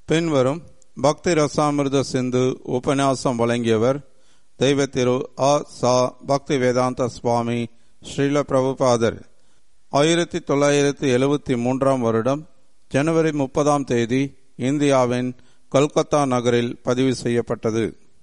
பின்வரும் பக்தி ரசாமிர்த சிந்து உபன்யாசம் வழங்கியவர் தெய்வ திரு ஆ. சா. பக்தி வேதாந்த சுவாமி ஸ்ரீல பிரபுபாதர். 1973 வருடம் ஜனவரி 30 இந்தியாவின் கொல்கத்தா நகரில் பதிவு செய்யப்பட்டது.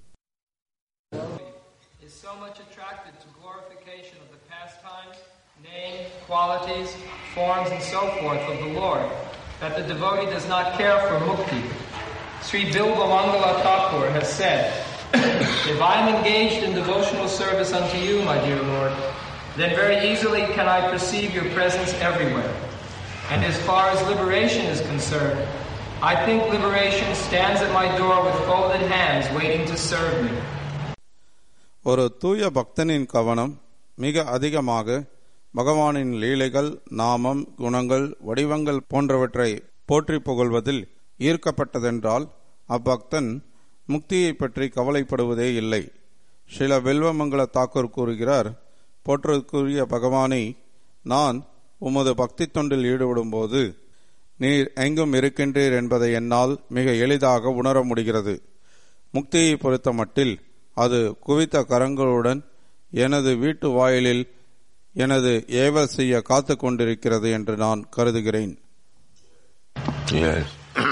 Qualities, forms and so forth of the Lord, that the devotee does not care for mukti. Sri Bilba Mangala Thakur has said, if I am engaged in devotional service unto you, my dear Lord, then very easily can I perceive your presence everywhere. And as far as liberation is concerned, I think liberation stands at my door with folded hands waiting to serve me. ஒரு தூய பக்தனின் கவனம் மிக அதிகமாக பகவானின் லீலைகள், நாமம், குணங்கள், வடிவங்கள் போன்றவற்றை போற்றி புகழ்வதில் ஈர்க்கப்பட்டதென்றால் அப்பக்தன் முக்தியை பற்றி கவலைப்படுவதே இல்லை. ஸ்ரீல வில்வமங்கல தாக்கூர் கூறுகிறார், போற்றுக்குரிய பகவானை, நான் உமது பக்தி தொண்டில் ஈடுபடும் போது நீர் எங்கும் இருக்கின்றீர் என்பதை என்னால் மிக எளிதாக உணர முடிகிறது. முக்தியை பொறுத்த மட்டில் அது குவித்த கரங்களுடன் எனது வீட்டு வாயிலில் எனது ஏவல் செய்ய காத்து கொண்டிருக்கிறது என்று நான் கருதுகிறேன். Yes.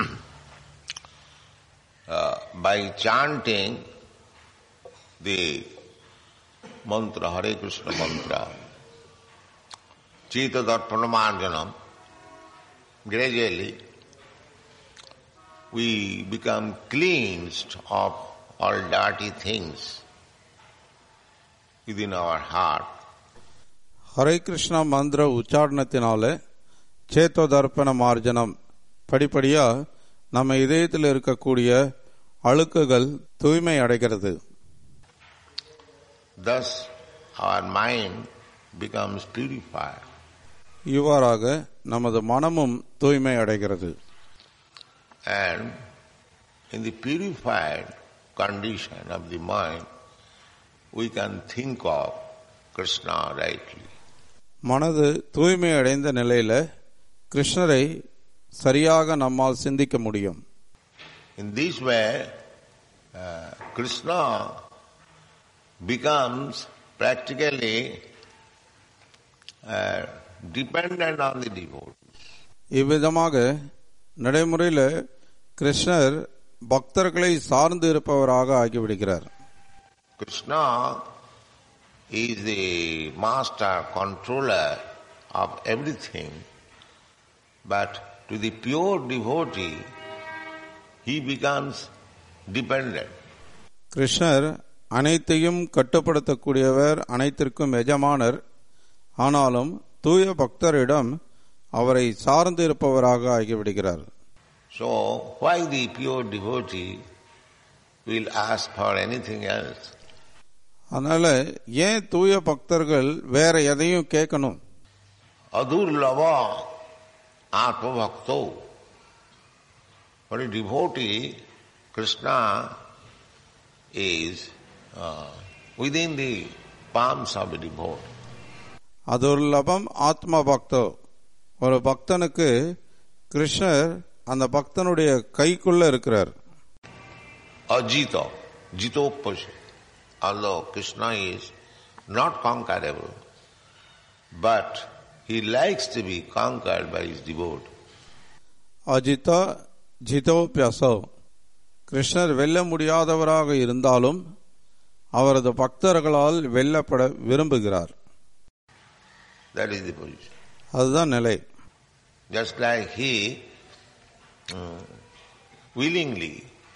By chanting the mantra, Hare Krishna mantra, Chita Darpanamarjanam, gradually we become cleansed of all dirty things within our heart. Hare Krishna மந்திர உச்சாரணத்தினால சேத்தோ தர்ப்பண மார்ஜனம் படிப்படியா நம்ம இதயத்தில் இருக்கக்கூடிய அழுக்குகள் தூய்மை அடைகிறது. Thus our mind becomes purified. இவ்வாறாக நமது மனமும் தூய்மை அடைகிறது. And in the purified condition of the mind, we can think of Krishna rightly. மனது தூய்மை அடைந்த நிலையில கிருஷ்ணரை சரியாக நம்மால் சிந்திக்க முடியும். In this way, Krishna becomes practically dependent on the devotees. இவ்விதமாக நடைமுறையில் கிருஷ்ணர் பக்தர்களை சார்ந்து இருப்பவராக ஆகிவிடுகிறார். Krishna is the master controller of everything, but to the pure devotee, he becomes dependent. கிருஷ்ணர் அனைத்தையும் கட்டுப்படுத்தக்கூடியவர், அனைத்திற்கும் எஜமானர். ஆனாலும் தூய பக்தரிடம் அவரை சார்ந்து இருப்பவராக ஆகிவிடுகிறார். So why the pure devotee will ask for anything else? அதனால ஏன் தூய பக்தர்கள் வேற எதையும் கேட்கணும்? Adurlava atmabhakto. For a devotee, Krishna is within the palms of the devotee. அதுர்லபம் ஆத்ம பக்தோ. ஒரு பக்தனுக்கு கிருஷ்ணர் அந்த பக்தனுடைய கைக்குள்ள இருக்கிறார். Ajita, jitopasi. Although Krishna is not conquerable, but he likes to be conquered by his devotee. Ajitha ஜிதோப்யசோ. கிருஷ்ணர் வெல்ல முடியாதவராக இருந்தாலும் அவரது பக்தர்களால் வெல்லப்பட விரும்புகிறார். That is the position. அதுதான் நிலை. Just like he willingly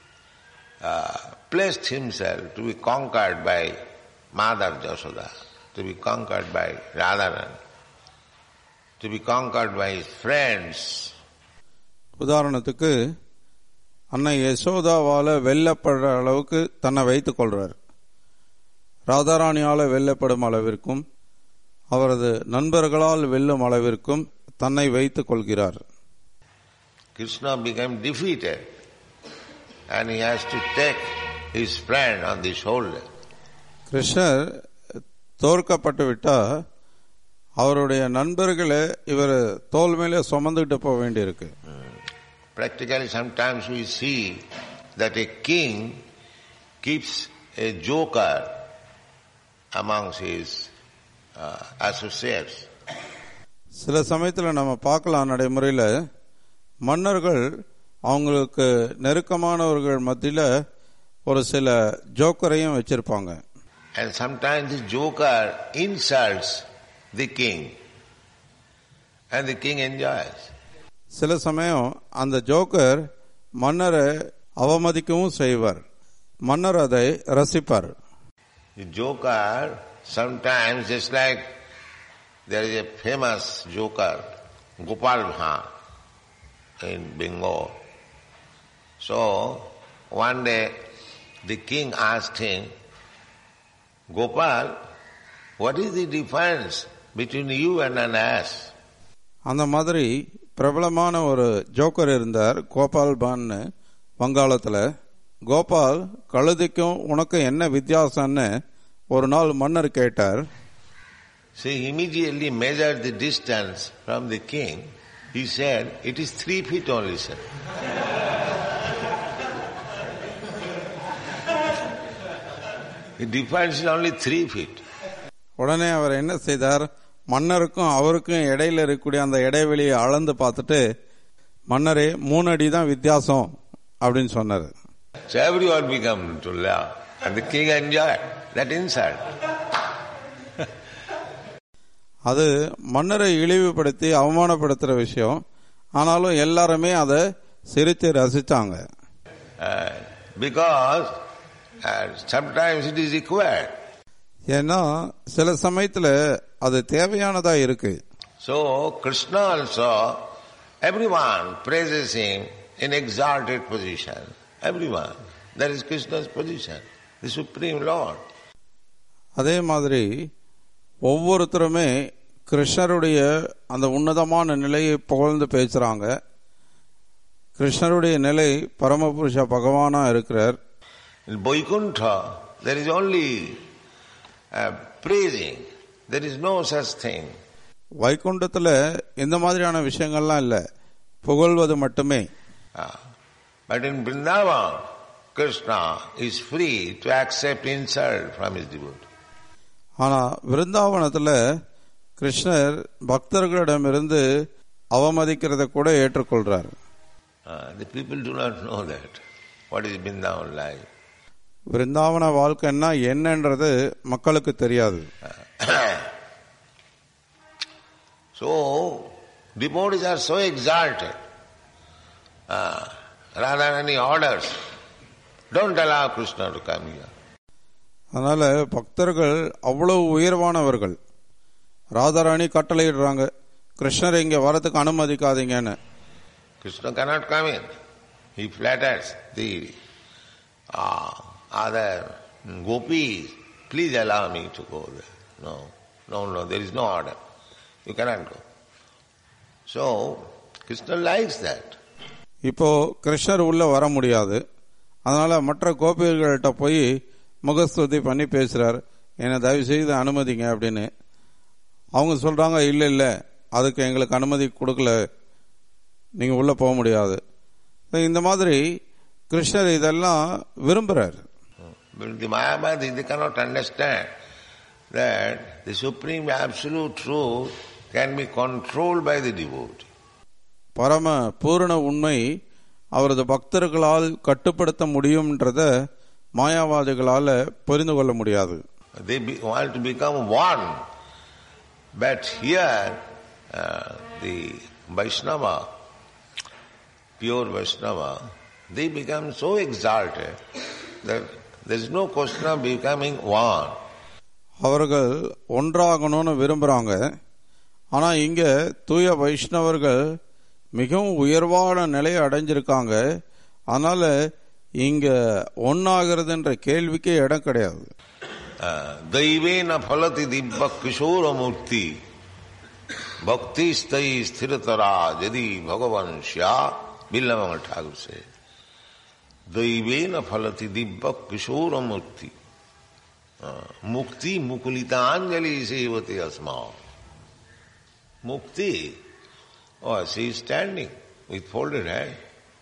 placed himself to be conquered by Mother Jasoda, to be conquered by Radharan, to be conquered by his friends. உதாரணத்துக்கு அன்னை யசோதாவால வெல்லப்படுற அளவுக்கு தன்னை வைத்துக் கொள்றார். ராதாராணியால வெல்லப்படும் அளவிற்கும் அவரது நண்பர்களால் வெல்லும் அளவிற்கும் தன்னை வைத்துக் கொள்கிறார். Krishna became defeated and he has to take his friend on the shoulder. கிருஷ்ணர் தோற்கப்பட்டு விட்டா அவருடைய நண்பர்களை இவர் தோல் மேலே சுமந்துகிட்டு போக வேண்டியிருக்கு. Practically sometimes we see that a king keeps a joker amongst his associates. சில சமயத்தில் நம்ம பார்க்கலாம் நடைமுறையில் மன்னர்கள் அவங்களுக்கு நெருக்கமானவர்கள் மத்தியில் ஒரு சில ஜோக்கரையும் வச்சிருப்பாங்க. And sometimes the joker insults the king and the king enjoys. சில சமயம் அந்த ஜோக்கர் மன்னரை அவமதிக்கவும் செய்வார், மன்னர் அதை ரசிப்பார். The joker sometimes, just like there is a famous joker, Gopal Bhan in Bengal. So one day the king asked him, Gopal, what is the difference between you and an ass? அந்த மாதிரி பிரபலமான ஒரு joker இருந்தார், கோபால் பான் வங்காளத்தில். கோபால், கழுதைக்கும் உனக்கு என்ன வித்தியாசம்னு ஒரு நாள் மன்னர் கேட்டார். So he immediately measured the distance from the king. He said, it is 3 feet only, sir. The difference is only 3 feet. உடனே அவர் என்ன செய்தார், மன்னருக்கும் அவருக்கும் இடையில இருக்கக்கூடிய அந்த இடைவெளியை அளந்து பார்த்துட்டு, மன்னரே 3 அடி தான் வித்தியாசம் அப்படின்னு சொன்னார். So everyone became to laugh and the king enjoyed that insult. அது மன்னரை இழிவுபடுத்தி அவமானப்படுத்துற விஷயம். ஆனாலும் எல்லாருமே அதை சிரித்து ரசிச்சாங்க. Because sometimes it is required. ஏன்னா சில சமயத்துல அது தேவையானதா இருக்கு. So Krishna also, everyone praises him in exalted position. Everyone. That is Krishna's position, the Supreme Lord. அதே மாதிரி ஒவ்வொருத்தருமே கிருஷ்ணருடைய அந்த உன்னதமான நிலையை புகழ்ந்து பேசுறாங்க. கிருஷ்ணருடைய நிலை பரமபுருஷ பகவானா இருக்கிறார். In Vaikuntha, there is only praising. There is no such thing. வைகுண்டத்துல இந்த மாதிரியான விஷயங்கள்லாம் இல்ல, புகழ்வது மட்டுமே. But in Vrindavan, Krishna is free to accept insult from his devotee. ஆனா விருந்தாவனத்துல கிருஷ்ணர் பக்தர்களிடமிருந்து அவமதிக்கிறத கூட ஏற்றுக்கொள்றார். The people do not know that. What is Vrindavan like? விருந்தாவன வாழ்க்கைன்னா என்னன்றது மக்களுக்கு தெரியாது. So devotees are so exalted. Radharani orders, don't allow Krishna to come here. அதனால பக்தர்கள் அவ்வளவு உயர்வானவர்கள். ராதாராணி கட்டளையிடுறாங்க, கிருஷ்ணர் இங்க வரதுக்கு அனுமதிக்காதீங்கன்னு. Krishna cannot come in. He flatters the other gopis. Please allow me to go there. No, there is no order. You cannot go. So Krishna likes that. இப்போ கிருஷ்ணர் உள்ள வர முடியாது. அதனால மற்ற கோபிகள்கிட்ட போய் முகஸ்துதி பண்ணி பேசுறார், என்னை தயவு செய்து அனுமதிங்க அப்படின்னு. அவங்க சொல்றாங்க, இல்ல அதுக்கு எங்களுக்கு அனுமதி கொடுக்கல, நீங்க உள்ள போக முடியாது. இந்த மாதிரி கிருஷ்ணர் இதெல்லாம் விரும்புறாரு. The Mayavadi, they cannot understand that the supreme absolute truth can be controlled by the devotee. பரம பூரண உண்மை அவரது பக்தர்களால் கட்டுப்படுத்த முடியும்ன்றத மாயாவாதிகளால புரிந்து கொள்ள முடியாது. They want to become one, but here the Vaishnava, pure Vaishnava, they become so exalted that there is no question of becoming one. அவர்கள் ஒன்றாகணும்னு விரும்புறாங்க. ஆனா இங்க தூய வைஷ்ணவர்கள் மிகவும் உயர்வான நிலையை அடைஞ்சிருக்காங்க. அதனால இங்க ஒன்னாகிறதுன்ற கேள்விக்கே இடம் கிடையாது. தெய்வேன பலதி திவ்ய கிஷோர மூர்த்தி பக்தி ஸ்தை ஸ்திரதரா ஜதி பகவான் ஷ்யா பில்லமங்க ठाकुर से दैवेन फलति दिव्य किशोर मूर्ति मुक्ति मुकुलितांजलि सेवते अस्मा मुक्ति. Oh, she is standing with folded hand.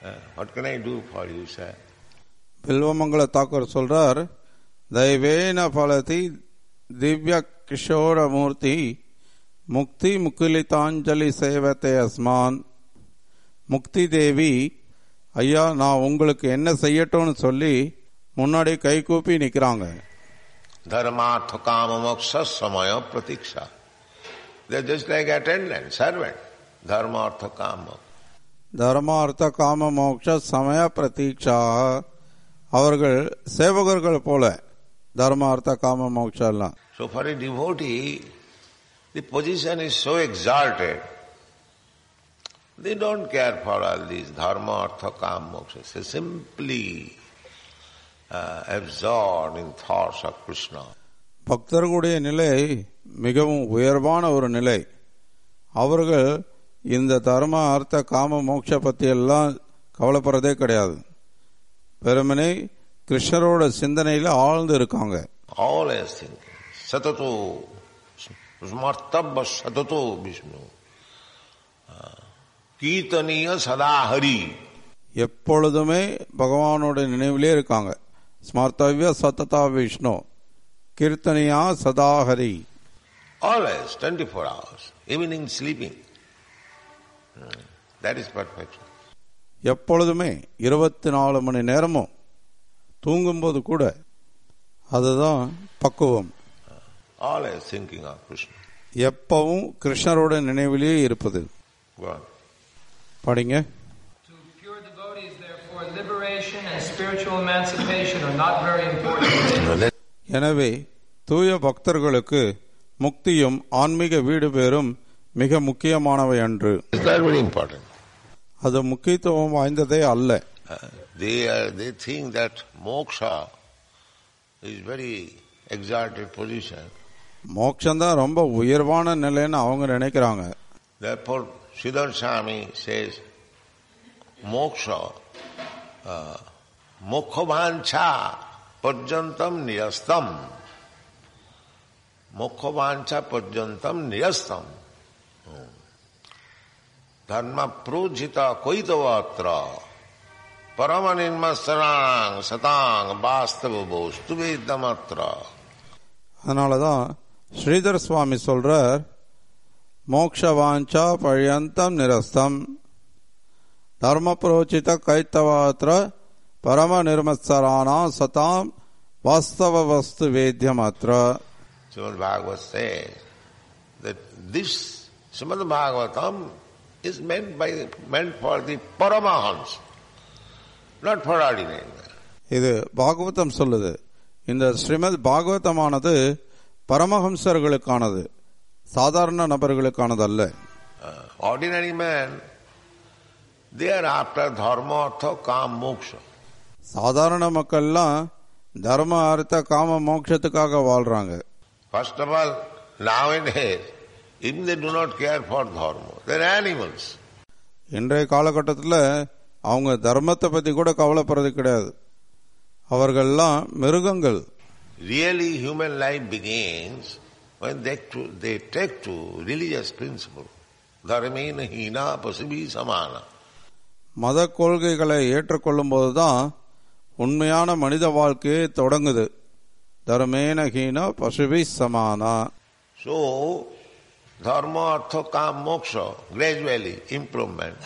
What can I do for you, sir? Bilvamangal Thakur சொல்றார், தெய்வேன பலதி திவ்ய கிஷோர மூர்த்தி முக்தி முக்குலிதாஞ்சலி சேவத்தை அஸ்மான். முக்தி தேவி, ஐயா நான் உங்களுக்கு என்ன செய்யட்டும்னு சொல்லி முன்னாடி கை கூப்பி நிக்கிறாங்க. Dharmartha kama moksha samaya pratiksha. They are just like attendant, servant. Dharmartha kama. தர்மார்த்த காம மோக்ஷ சமய பிரதீட்சா. அவர்கள் சேவகர்கள் போல தர்மார்த்த காம மோக்ஷா எல்லாம். So for a devotee, the position is so exalted. They don't care for all these dharma, artha, kama, moksha. They simply absorbed in thoughts of Krishna. பக்தர்களுடைய நிலை மிகவும் உயர்வான ஒரு நிலை. அவர்கள் இந்த தர்ம அர்த்த காம மோட்ச பத்தி எல்லாம் கவலைப்படுறதே கிடையாது. பெருமனே கிருஷ்ணரோட சிந்தனையில ஆழ்ந்து இருக்காங்க. Always thinking. Satato, smartabha satato Vishnu. கீர்த்தனிய சதாஹரி. எப்பொழுதுமே பகவானோட நினைவிலே இருக்காங்க. ஸ்மார்த்தவ்ய சததா Vishnu கீர்த்தனியா சதாஹரி. Always 24 hours. Evening sleeping. That is perfection. எப்பொழுதுமே 24 மணி நேரமும் தூங்கும்போது கூட அதுதான் பக்குவம். Always thinking of Krishna. எப்பவும் கிருஷ்ணரோட நினைவிலேயே இருப்பது. படிங்க. To pure devotees, therefore, liberation and spiritual emancipation are not very important. எனவே தூய பக்தர்களுக்கு முக்தியும் ஆன்மீக வீடு பேரும் மிக முக்கியமானவை அன்று. அது முக்கியத்துவம் வாய்ந்ததே அல்ல. They think that moksha is very exalted position. மோட்சம்தான் ரொம்ப உயர்வான நிலைன்னு அவங்க நினைக்கிறாங்க. Therefore, Sridhar Swami says, moksha, mokkhavancha parjantam niyastam. Mokkhavancha parjantam niyastam. Dharma projita koitavatra paramanirmasarang satang vastava bostu vedamatra. அதனாலதான் ஸ்ரீதர் சுவாமி சொல்றார், மோக்ஷவாஞ்சா பர்யந்தம் நிரஸ்தம் தர்ம புரோச்சித கைத்தவாத்திர பரம நிர்மத்சரானா சதாம் வாஸ்தவ வஸ்து வேத்யமாத்திர. Srimad Bhagavatam says that this Srimad Bhagavatam is meant for the Paramahans, not for ordinary man. இது பாகவதம் சொல்லுது, இந்த ஸ்ரீமத் பாகவதமானது பரமஹம்சர்களுக்கானது, சாதாரண நபர்களுக்கானது அல்ல. Ordinary man, they are after dharma, artha, kama, moksha. சாதாரண மக்கள்லாம் தர்ம அர்த்த காம மோட்சத்துக்காக வாழ்றாங்க. First of all, nowadays, even they do not care for dharma. They are animals. இன்றைய காலகட்டத்தில் அவங்க தர்மத்தை பத்தி கூட கவலைப்படுறது கிடையாது. அவர்கள்லாம் மிருகங்கள். Really, human life begins when they take to religious principle. Dharmena hina pasibi samana. மத கொள்கைகளை ஏற்றுக்கொள்ளும் போதுதான் உண்மையான மனித வாழ்க்கையே தொடங்குது. தர்மேன ஹீன பசுபி சமானா. So, dharma, artha, kama, moksha, gradually improvement.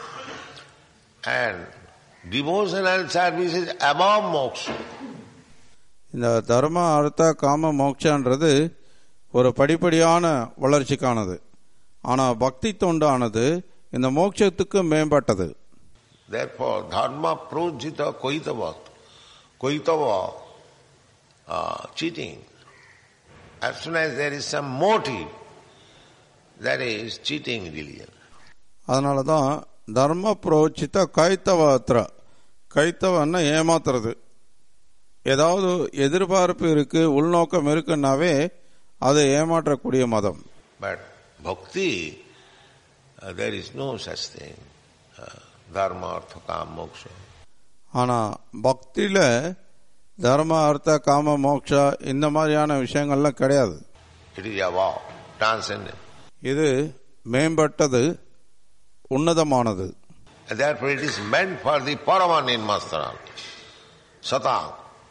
And devotional service is above moksha. இந்த தர்ம அர்த்த காம மோட்சன்றது ஒரு படிப்படியான வளர்ச்சிக்கானது. ஆனா பக்தி தொண்டானது இந்த மோட்சத்துக்கு மேம்பட்டது. Therefore, dharma projita koitava, cheating. As soon as there is some motive, that is cheating religion. அதனாலதான் தர்ம புரோச்சித கைத்தவாத்திர, கைத்தவன்னா ஏமாத்துறது. ஏதாவது எதிர்பார்ப்பு இருக்கு, உள்நோக்கம் இருக்குன்னாவே அதை ஏமாற்றக்கூடிய மதம். But bhakti, there is no such thing. Dharma, artha, kama, moksha. ஆனா பக்தியில தர்ம அர்த்த காம மோக்ஷா இந்த மாதிரியான விஷயங்கள்லாம் கிடையாது. It is above, transcendent. இது மேம்பட்டது, உன்னதமானது. And therefore it is meant for the Parama Nirmasara. Sata.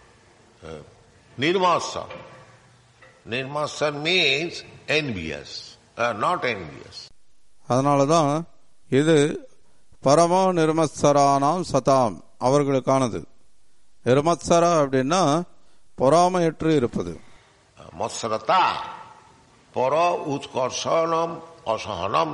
Nirmasa. Nirmasa means envious. Not envious. அதனாலதான் இது பரமோ நிர்மத்சரானாம் சதாம் அவர்களுக்கானது. நிர்மத்சரா அப்படின்னா பொறாமையற்று இருப்பது. மத்சரதா பர உத்கர்ஷனம் அசஹனம்.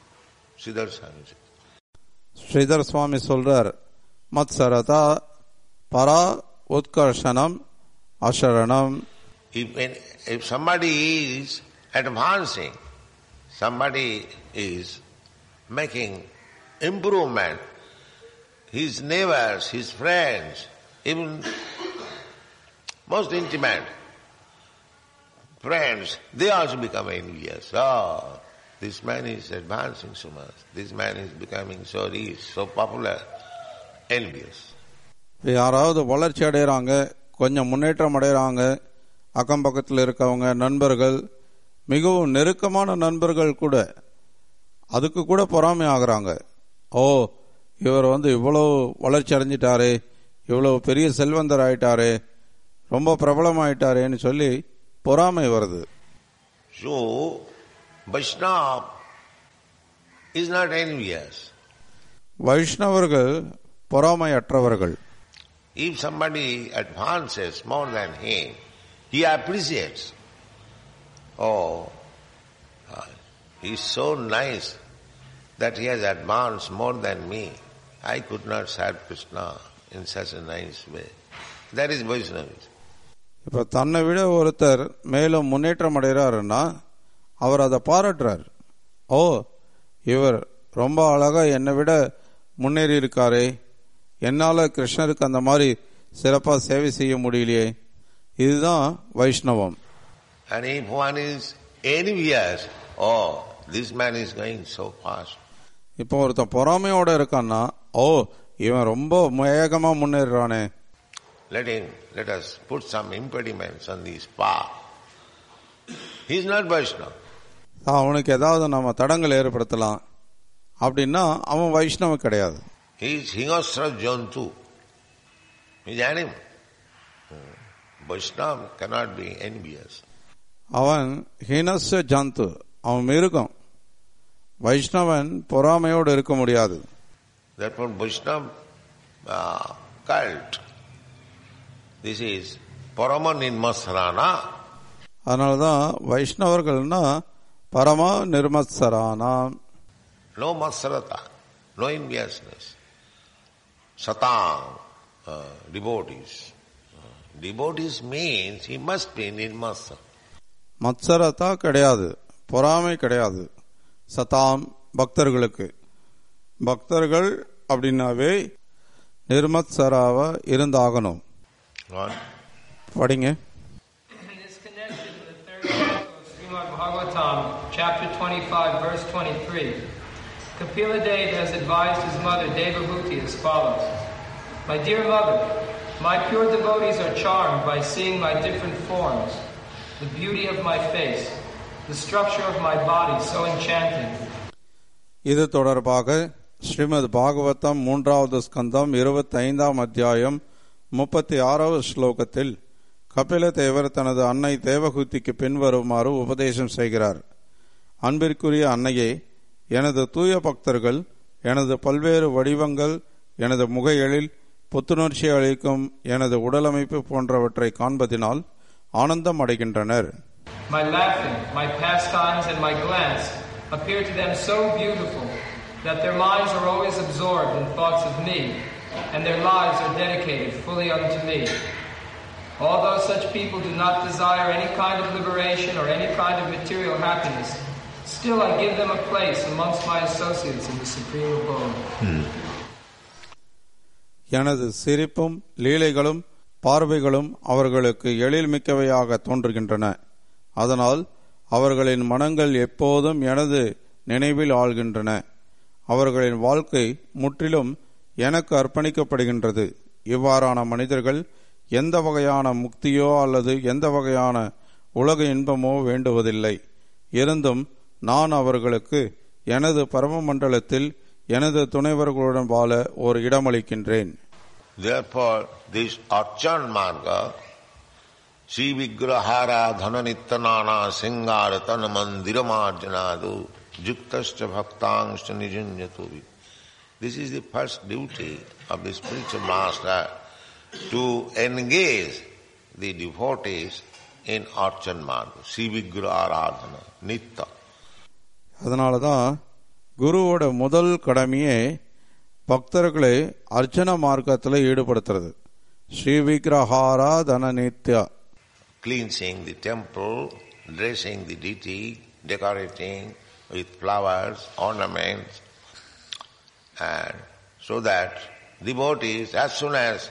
ஸ்ரீதர் சுவாமி சொல்றார், மத்சரதா பரா உத்கர்ஷனம் அசரணம். If somebody is advancing, somebody is making improvement, his neighbors, his friends, even most intimate friends, they also become envious. Oh, this man is advancing so much, this man is becoming so rich, so popular, envious. யாராவது வளர்ச்சி அடைகிறாங்க, கொஞ்சம் முன்னேற்றம் அடைகிறாங்க, அக்கம் பக்கத்தில் இருக்கவங்க நண்பர்கள், மிகவும் நெருக்கமான நண்பர்கள் கூட அதுக்கு கூட பொறாமை ஆகுறாங்க. ஓ, இவர் இவ்வளவு வளர்ச்சி அடைஞ்சிட்டாரு, இவ்வளவு பெரிய செல்வந்தர் ஆயிட்டாரு, ரொம்ப பிரபலம் ஆயிட்டாருன்னு சொல்லி பொறாமை வருது. So Vaishnava is not envious. வைஷ்ணவர்கள் பொறாமை அற்றவர்கள். If somebody advances more than him, he appreciates. Oh, he is so nice that he has advanced more than me. I could not serve Krishna in such a nice way. That is Vaishnavism. இப்ப தன்னை விட ஒருத்தர் மேலும் முன்னேற்றம் அடைகிறாருன்னா அவர் அதை பாராட்டுறார். ஓ, இவர் ரொம்ப அழகா என்னை விட முன்னேறி இருக்காரே, என்னால கிருஷ்ணருக்கு அந்த மாதிரி சிறப்பா சேவை செய்ய முடியலையே. இதுதான் வைஷ்ணவம். And if one is envious, oh, this man is going so fast. இப்போ ஒருத்தன் பொறாமையோட இருக்கான்னா, ஓ, இவன் ரொம்ப வேகமா முன்னேறானே, let us put some impediments on this path. He is not Vaishnava. அவனுக்கு ஏதாவது நம்ம தடங்கள் ஏற்படுத்தலாம் அப்படின்னா அவன் வைஷ்ணவ கிடையாது. He is Hingasra Jantu. He is animal. Vaishnava cannot be envious. அவன் ஹீனஸ்ய ஜந்து, அவன் மிருகம். வைஷ்ணவன் பொறாமையோடு இருக்க முடியாது. Therefore Vaishnava cult, this is Parama Nirmasarana. அதனாலதான் வைஷ்ணவர்கள்னா பரமா நிர்மத்சரானா. No matsarata, no enviousness. Satang, devotees. Devotees means he must be nirmasa. மத்சரதா கிடையாது, பொறாமை கிடையாது. சதாம் பக்தர்களுக்கு, பக்தர்கள் அப்படின்னாவே நிர்மத்சராவா இருந்தாகணும். படிங்க. Bhagavatam, chapter 25, verse 23. Kapila Deva has advised his mother Devahuti as follows. My dear mother, my pure devotees are charmed by seeing my different forms, the beauty of my face, the structure of my body so enchanting. இது தொடர்பாக ஸ்ரீமத் பாகவதம் 3வது ஸ்கந்தம் 25ஆம் அத்தியாயம் 36வது ஸ்லோகத்தில் கபில தேவர் தனது அன்னை தேவகுத்திக்கு பின்வருமாறு உபதேசம் செய்கிறார். அன்பிற்குரிய அன்னையே, எனது தூய பக்தர்கள் எனது பல்வேறு வடிவங்கள், எனது முக எழில், புத்துணர்ச்சி அளிக்கும் எனது உடலமைப்பு போன்றவற்றை காண்பதினால் ஆனந்தம் அடைகின்றனர். My laughing, my pastimes and my glance appear to them so beautiful that their minds are always absorbed in thoughts of me, and their lives are dedicated fully unto me. Although such people do not desire any kind of liberation or any kind of material happiness, still I give them a place amongst my associates in the supreme abode. எனது சிரிப்பும் லீலைகளும் பார்வைகளும் அவர்களுக்கு எழில் மிக்கவையாக தோன்றுகின்றன. அதனால் அவர்களின் மனங்கள் எப்போதும் எனது நினைவில் ஆள்கின்றன. அவர்களின் வாழ்க்கை முற்றிலும் எனக்கு அர்ப்பணிக்கப்படுகின்றது. இவ்வாறான மனிதர்கள் எந்த வகையான முக்தியோ அல்லது எந்த வகையான உலக இன்பமோ வேண்டுவதில்லை. இருந்தும் நான் அவர்களுக்கு எனது பரம மண்டலத்தில் எனது துணைவர்களுடன் வாழ ஒரு இடமளிக்கின்றேன். Therefore, this Archan Marga, Sri Vigrahara Dhananittanana Singaratana Mandiramarjanadu Juktascha Bhaktangscha Nijunjatovi. This is the first duty of the spiritual master, to engage the devotees in Archan Marga, Sri Vigrahara Nitta. அதனாலதான் குருவோட முதல் கடமையே பக்தர்களை அர்ச்சன மார்க்கத்தில் ஈடுபடுத்துறது. Sri விக்கிரகாராதன Nithya. Cleansing the temple, dressing the deity, decorating with flowers, ornaments, and so that devotees, as soon as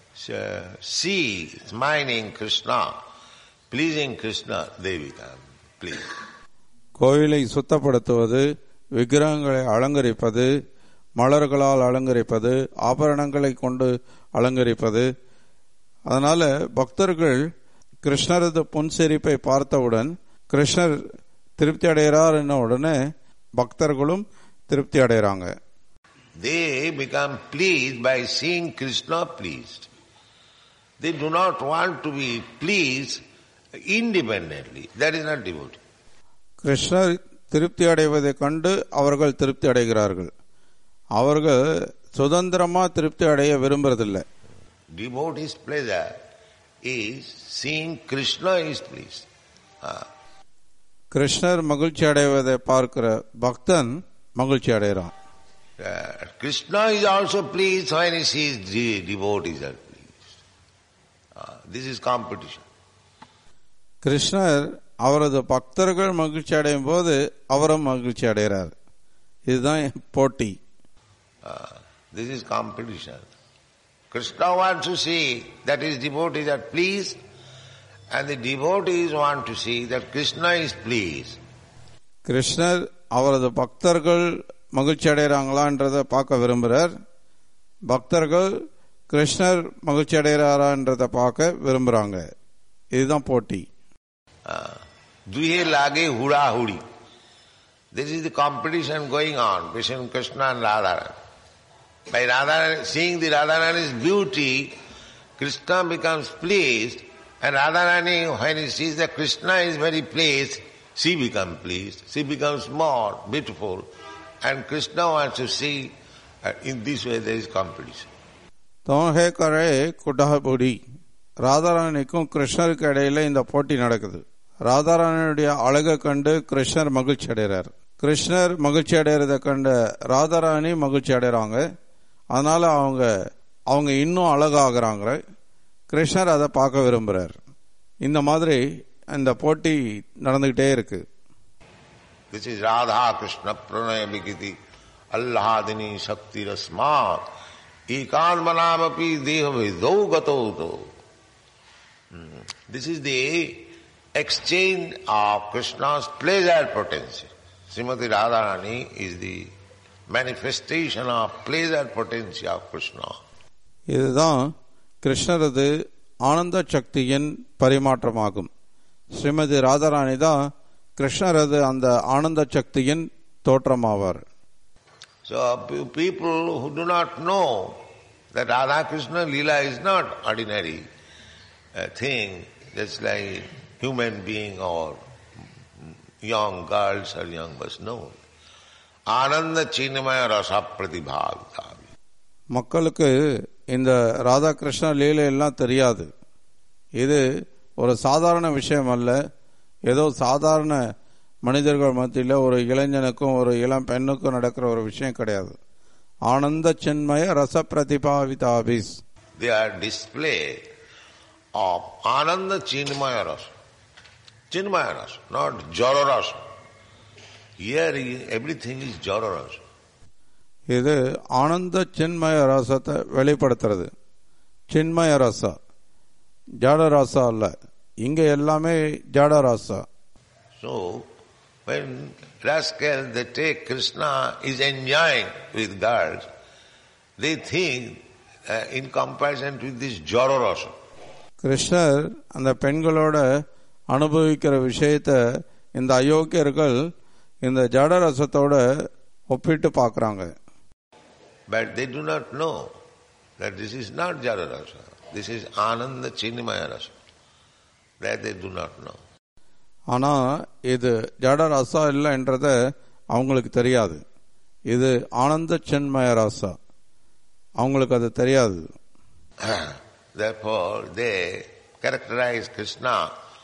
see smiling Krishna, pleasing Krishna, they become pleased. கோயிலை சுத்தப்படுத்துவது, விக்கிரகங்களை அலங்கரிப்பது, மலர்களால் அலங்கரிப்பது, ஆபரணங்களை கொண்டு அலங்கரிப்பது. அதனால பக்தர்கள் கிருஷ்ணரது புன்சிரிப்பை பார்த்தவுடன் கிருஷ்ணர் திருப்தி அடைகிறார் என்ன உடனே பக்தர்களும் திருப்தி அடைகிறாங்க. They become pleased by seeing Krishna pleased. They do not want to be pleased independently. That is not devotee. கிருஷ்ணர் திருப்தி அடைவதை கண்டு அவர்கள் திருப்தி அடைகிறார்கள். அவர்கள் சுதந்திரமா திருப்தி அடைய விரும்புறதில்லை. Devotee's pleasure is seeing Krishna is pleased. கிருஷ்ணர் மகிழ்ச்சி அடைவதை பார்க்கிற பக்தன் மகிழ்ச்சி அடைகிறான். Krishna is also pleased when he sees devotees are pleased. This is competition. கிருஷ்ணர் அவரது பக்தர்கள் மகிழ்ச்சி அடையும் போது அவரும் மகிழ்ச்சி அடைகிறார். இதுதான் போட்டி. This is competition. Krishna wants to see that his devotees are pleased, and the devotees want to see that Krishna is pleased. கிருஷ்ணர் அவரது பக்தர்கள் மகிழ்ச்சி அடைகிறாங்களான்றதை பார்க்க விரும்புகிறார். பக்தர்கள் கிருஷ்ணர் மகிழ்ச்சி அடைகிறாரான்றதை பார்க்க விரும்புறாங்க. இதுதான் போட்டி. Duhe lage hura huri. This is the competition going on between Krishna and Radharani. By Radharani, seeing the Radharani's beauty, Krishna becomes pleased, and Radharani, when he sees that Krishna is very pleased, she becomes pleased. She becomes more beautiful, and Krishna wants to see. In this way, there is competition. தோஹே Khare குடஹபுடி. ராதாராணிக்கும் கிருஷ்ணருக்கு இடையில இந்த போட்டி நடக்குது. ராதாராணியுடைய அழகை கண்டு கிருஷ்ணர் மகிழ்ச்சி அடைகிறார். கிருஷ்ணர் மகிழ்ச்சி அடைகிறத கண்ட ராதாராணி மகிழ்ச்சி அடைகிறாங்க. அதனால அவங்க இன்னும் அழகாகிறாங்க. கிருஷ்ணர் அதை பார்க்க விரும்புறார். இந்த மாதிரி இந்த போட்டி நடந்துகிட்டே இருக்கு. This is Radha Krishna Pranaya Vikiti Allahadini Shakti Rasmat Ekanmanamapi Deha Vidau Gato. This is the exchange of Krishna's pleasure potency. Srimati Radharani is the manifestation of pleasure potency of Krishna. இதுதான் கிருஷ்ணரது ஆனந்த சக்தியின் பரிமாற்றமாகும். ஸ்ரீமதி ராதாராணி தான் கிருஷ்ணரது அந்த ஆனந்த சக்தியின் தோற்றமாவார். So people who do not know that Radha Krishna Leela is not ordinary thing, just like human being or young girls or young boys. No. Ananda Chinmaya Rasa Pratibhavita. மக்களுக்கு இந்த ராதா கிருஷ்ண லீலை எல்லாம் தெரியாது. இது ஒரு சாதாரண விஷயம் அல்ல. ஏதோ சாதாரண மனிதர்கள் மத்தியில் ஒரு இளைஞனுக்கும் ஒரு இளம் பெண்ணுக்கும் நடக்கிற ஒரு விஷயம் கிடையாது. ஆனந்த சின்மய ரச பிரதிபாவிதாபிஸ். They are display of Ananda Chinmaya Rasa. Chinmaya Rasa, not Jara Rasa. Here everything is Jara Rasa. இது ஆனந்த சின்மய ரசத்தை வெளிப்படுத்துறது. சின்மய ரசா, ஜாட ராசா அல்ல. இங்க எல்லாமே ஜாட ராசா. So when rascals they take Krishna is enjoying with girls, they think in comparison with this Jara Rasa. கிருஷ்ணர் அந்த பெண்களோட அனுபவிக்கிற விஷயத்தை இந்த அயோக்கியர்கள் இந்த ஜட ரசத்தோட ஒப்பிட்டு பார்க்கறாங்க. But they do not know that this is not Jada Rasa. This is Ananda Chinmaya Rasa. That they do not know. ஆனா இது ஜட ரசா இல்லைன்றத அவங்களுக்கு தெரியாது. இது ஆனந்த சின்மய ரசா, அவங்களுக்கு அது தெரியாது. Therefore they characterize Krishna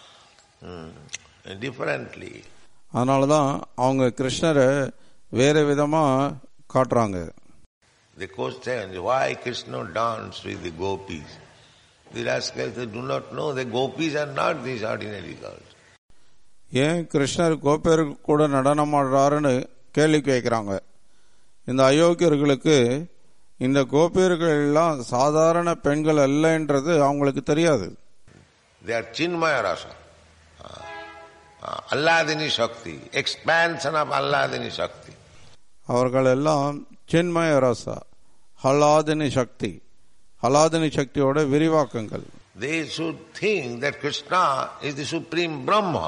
differently. அதனாலதான் அவங்க கிருஷ்ணரை வேற விதமா காட்டுறாங்க. The question is why Krishna danced with the gopis. The rascals do not know the gopis are not these ordinary girls. ஏன் கிருஷ்ணர் கோபியர் கூட நடனம் ஆடுறாருன்னு கேள்வி கேட்கிறாங்க. இந்த அயோக்கியர்களுக்கு இந்த கோபியர்கள் எல்லாம் சாதாரண பெண்கள் அல்லன்றது அவங்களுக்கு தெரியாது. They are Chinmaya Rasa. Alladini Shakti, expansion of Alladini Shakti. அவர்கள் எல்லாம் சின்மய ரசா, ஹலாதினி சக்தி, ஹலாதினி சக்தியோட விரிவாக்கங்கள். They should think that Krishna is the Supreme Brahma.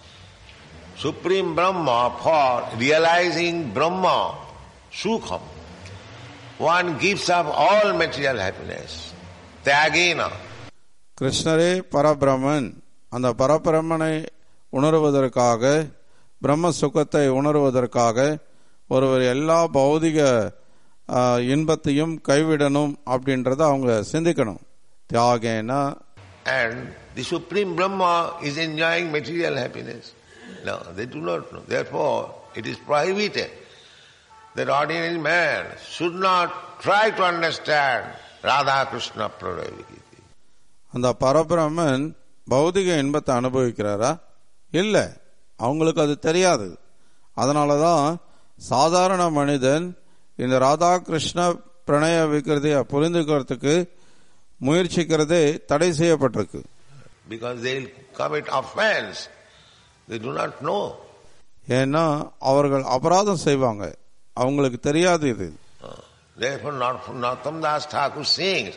Supreme Brahma, for realizing Brahma, Sukham, one gives up all material happiness. Tyagena. கிருஷ்ணரே பரபிரமன். அந்த பரபிரமனை உணர்வதற்காக, பிரம்ம சுகத்தை உணர்வதற்காக ஒருவர் எல்லா பௌதிக இன்பத்தையும் கைவிடணும் அப்படின்றத அவங்க சிந்திக்கணும். தியாகேனா. And the Supreme Brahma is enjoying material happiness. No, they do not know. Therefore, it is prohibited that ordinary man should not try to understand Radha Krishna Praravikiti. அந்த பரபிரமன் பௌதிக இன்பத்தை அனுபவிக்கிறாரா? இல்ல, அவங்களுக்கு அது தெரியாது. அதனாலதான் சாதாரண மனிதன் இந்த ராதா கிருஷ்ண பிரணய விகிருதியை புரிந்துக்கிறதுக்கு முயற்சிக்கிறதே தடை செய்யப்பட்டிருக்கு. Because they will commit offense. They do not know. ஏன்னா அவர்கள் அபராதம் செய்வாங்க, அவங்களுக்கு தெரியாது இது. Therefore, Narottam Das Thakur sings,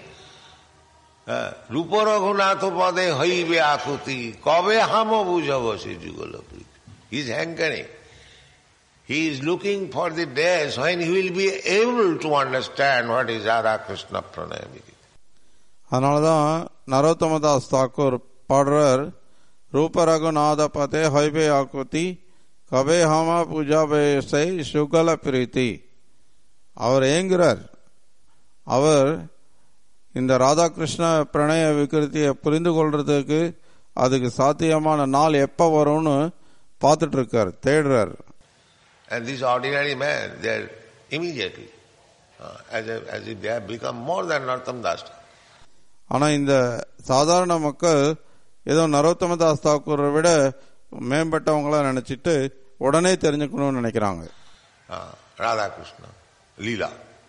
Rupa Raghunath Pade Haive Akuti Kabe Hamo Bujavasi Jugalapri. He is hankering. He is looking for the days when he will be able to understand what is Radha Krishna Pranayamiki. அதனாலதான் நரோத்தமதாஸ் தாக்கூர் பாடுறார், ரூப ரகுநாத பதே hyphae ஆக்குதி cafe ஹமா பூஜாபேசை சுகல பிரீத்தி. அவர் ஏங்குறார். அவர் இந்த ராதாகிருஷ்ண பிரணய விகிருத்தியை புரிந்து கொள்றதுக்கு அதுக்கு சாத்தியமான நாள் எப்ப வரும்னு பார்த்துட்டு இருக்கார், தேடுறார். And this ordinary man, they are immediately, as if they have become more than Narottam Das. ஆனா இந்த சாதாரண மக்கள் ஏதோ நரோத்தமதாஸ் தாக்கூரை விட மேம்பட்டவங்களா நினைச்சிட்டு உடனே தெரிஞ்சுக்கணும்னு நினைக்கிறாங்க. Radha Krishna, Leela.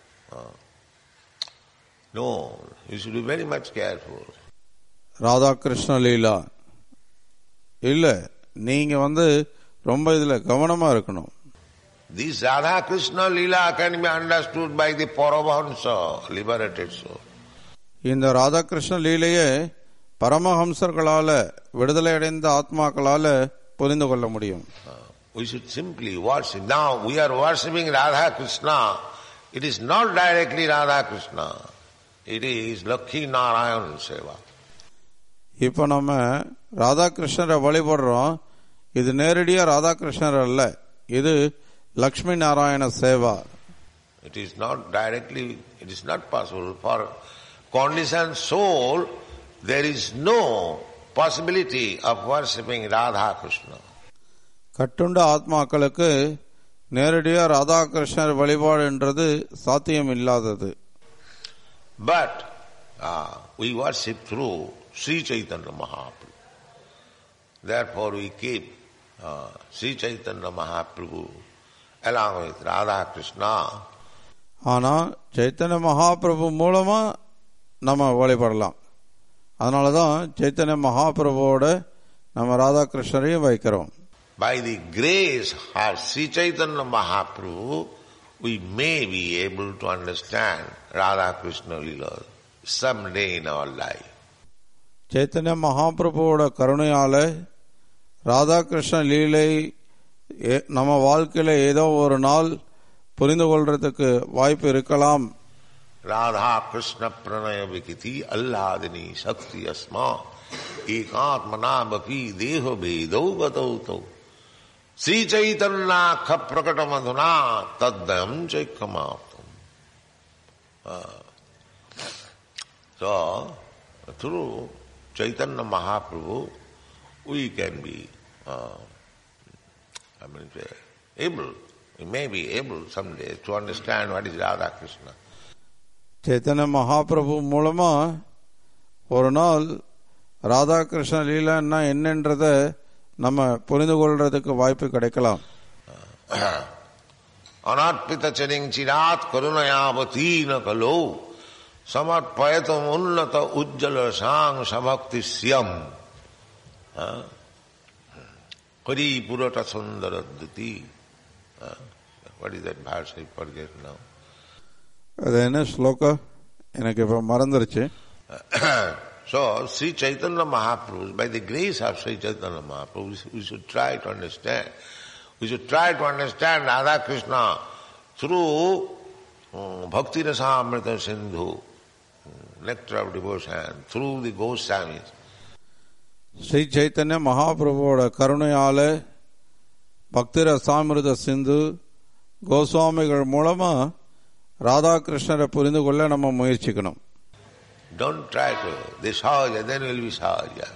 No, you should be very much careful. Radha Krishna லீலா இல்ல, நீங்க ரொம்ப இதுல கவனமா இருக்கணும். This Radha Krishna Leela can be understood by the Paramahamsa, liberated soul. இந்த ராதா கிருஷ்ண லீலையே பரமஹம்சர்களால விடுதலை அடைந்த ஆத்மாக்களால புரிந்து கொள்ள முடியும். We should simply worship. Now we are worshipping Radha Krishna. It is not directly Radha Krishna. It is Lakshmi Narayan Seva. இப்ப நம்ம ராதா கிருஷ்ணரை வழிபடுறோம். இது நேரடியா ராதா கிருஷ்ணர் அல்ல, இது Lakshmi Narayana Seva. It is not directly, it is not possible. For conditioned soul, there is no possibility of worshipping Radha Krishna. கட்டுண்ட ஆத்மாக்களுக்கு நேரடியா ராதா கிருஷ்ணர் வழிபாடுன்றது சாத்தியம் இல்லாதது. But we worship through Sri Chaitanya Mahaprabhu. Therefore we keep Sri Chaitanya Mahaprabhu along with Radha Krishna. ஆனா சைத்தன்ய மகாபிரபு மூலமா நம்ம வழிபடலாம். அதனாலதான் சைத்தன்ய மகாபிரபுவோட நம்ம ராதா கிருஷ்ணரையும் வைக்கிறோம். By the grace of Sri Chaitanya Mahaprabhu, we may be able to understand Radha Krishna Leela someday in our life. Chaitanya மகாபிரபுவோட கருணையால Radha Krishna லீலை நம்ம வாழ்க்கையில ஏதோ ஒரு நாள் புரிந்து கொள்றதுக்கு வாய்ப்பு இருக்கலாம். ராதா கிருஷ்ண பிரணய விகிதி அல்லாதினி சக்தி அஸ்மா ஏகாத்மனாபி தேஹ பேதௌ கதௌ தௌ ஸ்ரீ சைதன்யாக்க பிரகட மதுனா தத்தம் சைக்கமாப்தம். So, through Chaitanya Mahaprabhu, we can be able, we may be able someday to understand what is Radha Krishna. Chaitanya Mahaprabhu மூலமா ஒரு நாள் ராதா கிருஷ்ண லீலான்னா என்னன்றத நம்ம புரிந்து கொள்றதுக்கு வாய்ப்பு கிடைக்கலாம். அனாத்பித சரிங் சிராத் கருணயாவதீன கலோ சமர்ப்பயதம் உன்னத உஜ்ஜல சாங் சபக்தி சியம் ஹரி புரட்ட சுந்தர துதி. What is that verse? I forget now. அது என்ன ஸ்லோகா எனக்கு இப்ப மறந்துருச்சு. So, Sri Chaitanya Mahaprabhu, by the grace of Sri Chaitanya Mahaprabhu, we should try to understand. We should try to understand Radha Krishna through Bhakti Rasamrita Sindhu, nectar of devotion, through the Goswamis. Sri Chaitanya மகாபிரபுவோட கருணையால பக்தி ரசாமிருத சிந்து கோஸ்வாமிகள் மூலமா ராதாகிருஷ்ணரை புரிந்து கொள்ள நம்ம முயற்சிக்கணும். Don't try to. This sahaja, then will be sahaja.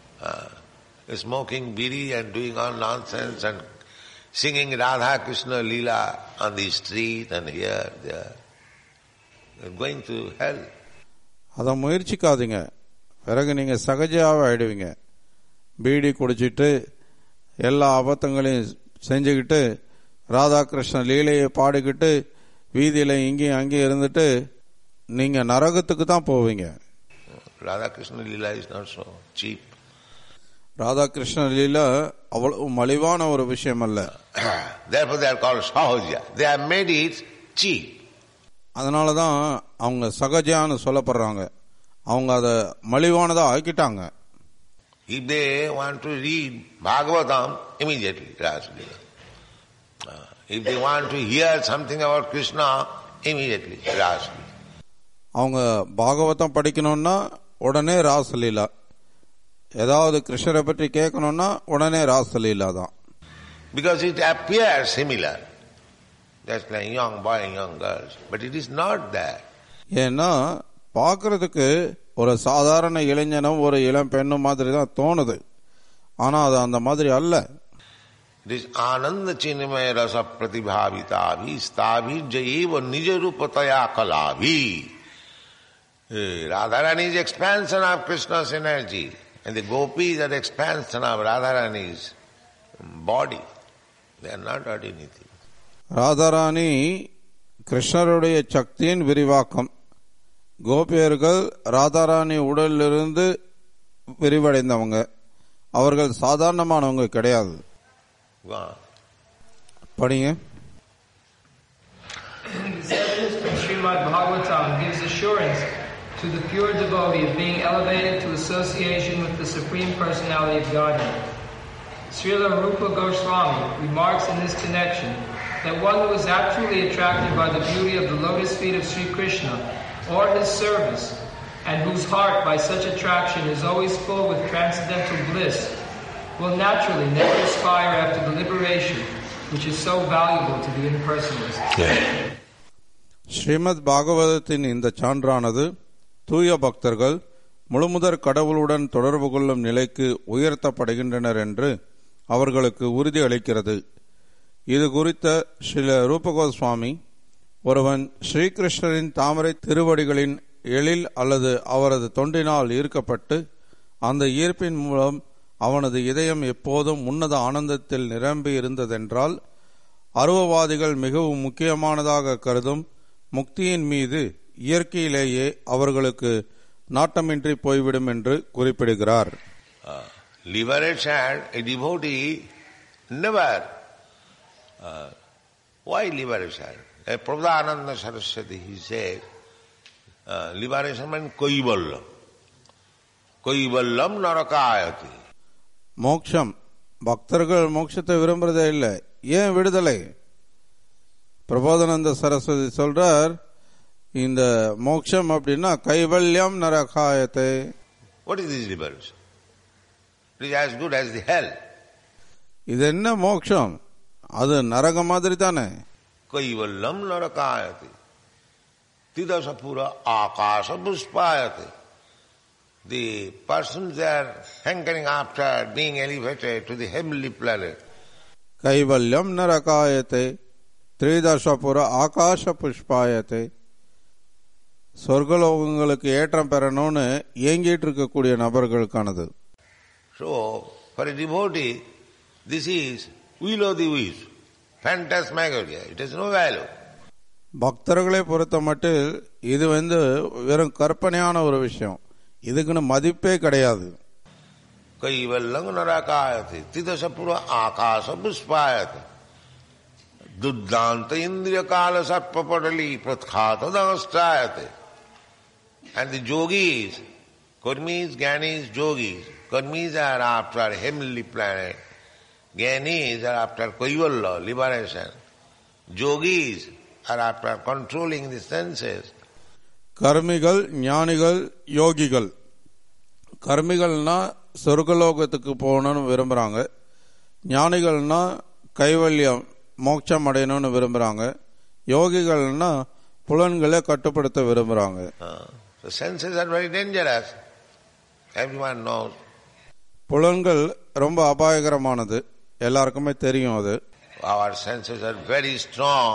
Smoking bidi and doing all nonsense and singing Radha Krishna Leela on the street and here, there. You're going to hell. அதை முயற்சிக்காதீங்க, பிறகு நீங்க சகஜாவை ஆயிடுவீங்க. PT குடிச்சிட்டு எல்லா அபத்தங்களையும் செஞ்சுக்கிட்டு ராதாகிருஷ்ண லீலையை பாடிக்கிட்டு வீதியில இங்கேயும் அங்கேயும் இருந்துட்டு நீங்க நரகத்துக்கு தான் போவீங்க. Radhakrishna Leela is not so cheap. Radhakrishna Leela அவ்வளவு மலிவான ஒரு விஷயம் அல்ல. Therefore they are called sahaja. They have made it cheap. அதனாலதான் அவங்க சகஜான்னு சொல்லப்படுறாங்க. அவங்க அதை மலிவானதா ஆக்கிட்டாங்க. If they want to read Bhagavatam, immediately Rasa Leela. If they want to hear something about Krishna, immediately Rasa Leela. அவங்க பாகவதம் படிக்கணும்னா உடனே ராசலீலா, ஏதாவது கிருஷ்ணரை பற்றி கேட்கணும்னா உடனே ராசலீலா தான். Because it appears similar, just like young boy and young girls, but it is not that. ஏன்னா பார்க்கறதுக்கு ஒரு சாதாரண இளைஞனும் ஒரு இளம் பெண்ணும் மாதிரி தான் தோணுது, ஆனா அது அந்த மாதிரி அல்ல. This Ananda Chinmaya Rasa Pratibhavitavi Stavi Jaiva Nijarupataya Kalavi. Radharani's expansion of Krishna's energy and the gopis are expansion of Radharani's body. They are not hurt anything. Radharani கிருஷ்ணருடைய சக்தியின் விரிவாக்கம், கோபியர்கள் ராதாராணி உடலிலிருந்து விரிவடைந்தவங்க, அவர்கள் சாதாரணமானவங்க கிடையாது. படிங்க. Srimad Bhagavatam gives assurance to the pure devotee of being elevated to association with the Supreme Personality of Godhead. Srila Rupa Goswami remarks in this connection that one who is actually attracted by the beauty of the lotus feet of Sri Krishna or his service, and whose heart by such attraction is always full with transcendental bliss, will naturally never aspire after the liberation which is so valuable to the impersonalist. Srimad பாகவதத்தின் இந்த சான்றானது தூய பக்தர்கள் முழுமுதற் கடவுளுடன் தொடர்பு கொள்ளும் நிலைக்கு உயர்த்தப்படுகின்றனர் என்று அவர்களுக்கு உறுதி அளிக்கிறது. இது குறித்த ஸ்ரீல ரூபகோஸ்வாமி, ஒருவன் ஸ்ரீகிருஷ்ணரின் தாமரை திருவடிகளின் எழில் அல்லது அவரது தொண்டினால் ஈர்க்கப்பட்டு அந்த ஈர்ப்பின் மூலம் அவனது இதயம் எப்போதும் உன்னத ஆனந்தத்தில் நிரம்பி இருந்ததென்றால் அருவவாதிகள் மிகவும் முக்கியமானதாக கருதும் முக்தியின் மீது இயற்கையிலேயே அவர்களுக்கு நாட்டமின்றி போய்விடும் என்று குறிப்பிடுகிறார். Liberation, a devotee never. Why liberation? Prabhupada Saraswati, he said, liberation means Kaivallam. Kaivallam narakayati. மோட்சம், பக்தர்கள் மோட்சத்தை விரும்புறதே இல்லை, ஏன் விடுதலை? பிரபோதனந்த சரஸ்வதி சொல்றார், இந்த மோட்சம் அப்படின்னா கைவல்யம் நரகாயத்தை. What is this liberation? It is as good as the hell. இது என்ன மோட்சம்? அது நரக மாதிரி தானே. Kaivallam narakayate. Tidasapura akasha puspayate. The persons are hankering after being elevated to the heavenly planet. கைவல்யம் நரகாயத்தை திரிதசபுர ஆகாஷ புஷ்பாயத்தை. சொர்க்கலோகங்களுக்கு ஏற்றம் பெறணும்னு ஏங்கிட்டு இருக்கக்கூடிய நபர்களுக்கானது. So, for a devotee, this is will o' the wisp, phantasmagoria. It has no value. பக்தர்களை பொறுத்த மட்டில் இது வெறும் கற்பனையான ஒரு விஷயம். இதுக்குன்னு மதிப்பே கிடையாது. Kaivallam narakayate. Tidasapura akasha puspayate. Duddhanta indriya kala sarpapadali prathkhata danastayate. And the yogis, karmis, gyanis, yogis, karmis are after heavenly planet, gyanis are after kaivalla, liberation, yogis are after controlling the senses. கர்மிகள், ஞானிகள், யோகிகள். கர்மிகள்னா சொர்க்கலோகத்துக்கு போகணும்னு விரும்புறாங்க. ஞானிகள்னா கைவல்யம் மோட்சம் அடையணும்னு விரும்புறாங்க. யோகிகள்னா புலன்களை கட்டுப்படுத்த விரும்புறாங்க. The senses are very dangerous. Everyone knows. புலன்கள் ரொம்ப அபாயகரமானது, எல்லாருக்குமே தெரியும் அது. Our senses are very strong.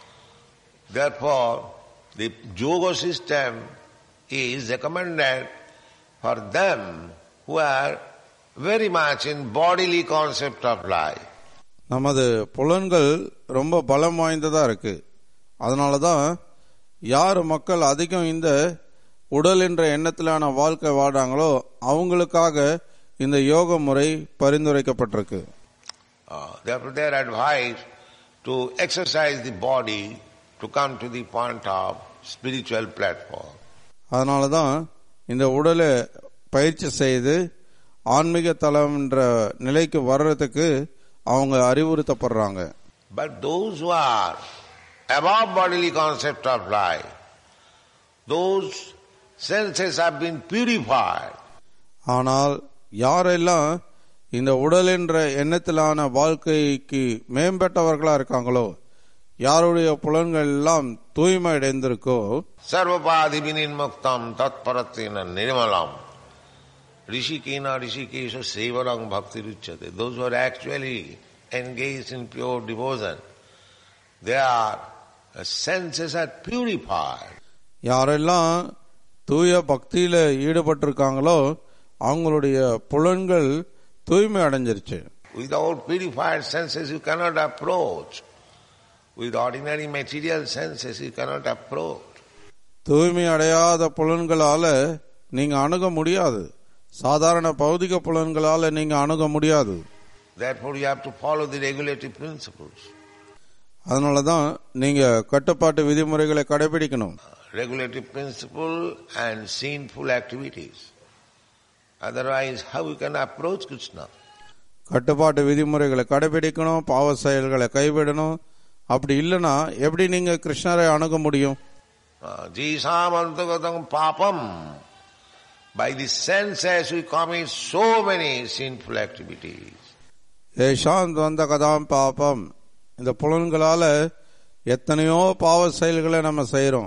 Therefore, the yoga system is recommended for them who are very much in bodily concept of life. நமது புலன்கள் ரொம்ப பலம் வாய்ந்ததா இருக்கு. அதனாலதான் யார் மக்கள் அதிகம் இந்த உடல் என்ற எண்ணத்திலான வாழ்க்கை வாழ்றாங்களோ அவங்களுக்காக இந்த யோக முறை பரிந்துரைக்கப்பட்டிருக்கு. Therefore they are advised to exercise the body to come to the point of spiritual platform. அதனாலதான் இந்த உடலை பயிற்சி செய்து ஆன்மீக தலம் என்ற நிலைக்கு வர்றதுக்கு அவங்க அறிவுறுத்தப்படுறாங்க. But those who are above bodily concept of life, those senses have been purified. ஆனால் யாரெல்லாம் இந்த உடல் என்ற எண்ணத்திலான வாழ்க்கைக்கு மேம்பட்டவர்களா இருக்காங்களோ, யாருடைய புலன்கள் எல்லாம் தூய்மை அடைந்திருக்கோ, சர்வபாதி வினிர்முக்தம் தத்பரத்வேன நிர்மலம் ரிஷிகேன ரிஷிகேஷ சேவரங் பக்தி ருச்சதே. Those who are actually engaged in pure devotion, their senses are purified. யாரெல்லாம் தூய பக்தியில ஈடுபட்டிருக்காங்களோ அவங்களுடைய புலன்கள் தூய்மை அடைஞ்சிருச்சு. Without purified senses you cannot approach. With ordinary material senses you cannot approach. தூய்மை அடையாத புலன்களால நீங்க அணுக முடியாது. சாதாரண பௌதிக புலன்களால நீங்க அணுக முடியாது. Therefore you have to follow the regulative principles. அதனாலதான் நீங்க கட்டுப்பாட்டு விதிமுறைகளை கடைபிடிக்கணும். Regulative principle and sinful activities. Otherwise how you can approach Krishna? கட்டுப்பாட்டு விதிமுறைகளை கடைபிடிக்கணும், பாவ செயல்களை கைவிடணும். அப்படி இல்லைன்னா எப்படி நீங்க கிருஷ்ணரை அணுக முடியும்? Jīsāmantagatam papam. By the senses we commit so many sinful activities. ஏஷாந்த் வந்த கதாம் பாபம். இந்த புலன்களால எத்தனையோ பாவ செயல்களை நம்ம செய்யறோம்.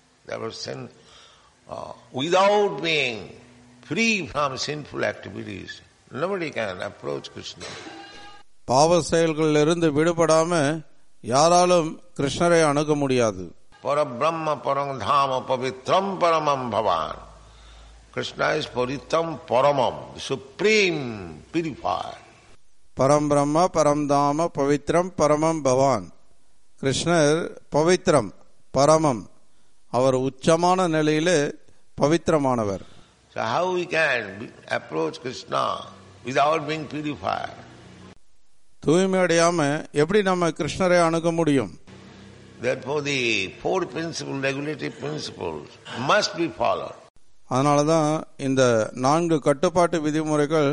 Without being free from sinful activities, nobody can approach Krishna. பாவ செயல்களில் இருந்து விடுபடாம யாராலும் கிருஷ்ணரை அணுக முடியாது. Parabrahma parang dhama pavitram paramam bhavan. Krishna is paritram paramam, the supreme purifier. பரம் பிரம்ம பரம் தாம பவித்ரம் பரமம் பவான். கிருஷ்ணர் பவித்ரம் பரமம், அவர் உச்சமான நிலையிலே பவித்திரமானவர். So how we can approach Krishna without being purified? தூய்மை அடையாம எப்படி நம்ம கிருஷ்ணரை அணுக முடியும்? Therefore the four principles, regulative principles must be followed. அதனாலதான் இந்த 4 கட்டுப்பாட்டு விதிமுறைகள்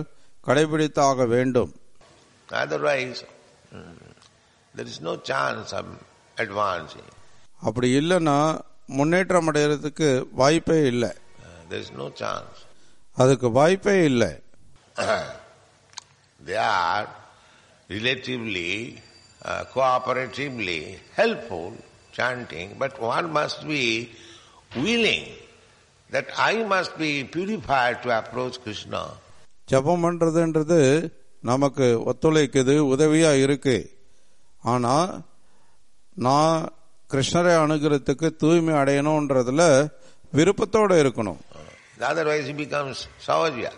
கடைபிடித்தாக வேண்டும். Otherwise there is no chance of advancing. அப்படி இல்லைன்னா முன்னேற்றம் அடைகிறதுக்கு வாய்ப்பே இல்லை. There is no chance. அதுக்கு வாய்ப்பே இல்லை. They are relatively, cooperatively helpful, chanting, but one must be willing that I must be purified to approach Krishna. ஜபம் பண்றதுன்றது நமக்கு ஒத்துழைக்குது, உதவியா இருக்கு. ஆனா நான் கிருஷ்ணரை அணுகிறதுக்கு தூய்மை அடையணும்ன்றதுல விருப்பத்தோட இருக்கணும். Otherwise he becomes savajya.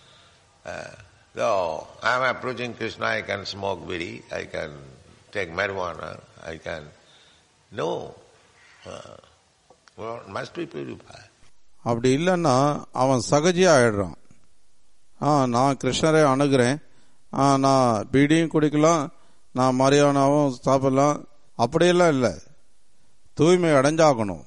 So I am approaching Krishna, I can smoke bidi, I can take marijuana, I can... No. Well, must be purified. அப்படி இல்லைன்னா அவன் சகஜியா ஆயிடுறான். நான் கிருஷ்ணரை அணுகிறேன், நான் பீடியும் குடிக்கலாம், நான் மரியானாவும் சாப்பிடலாம், அப்படியெல்லாம் இல்லை. தூய்மை அடைஞ்சாகணும்.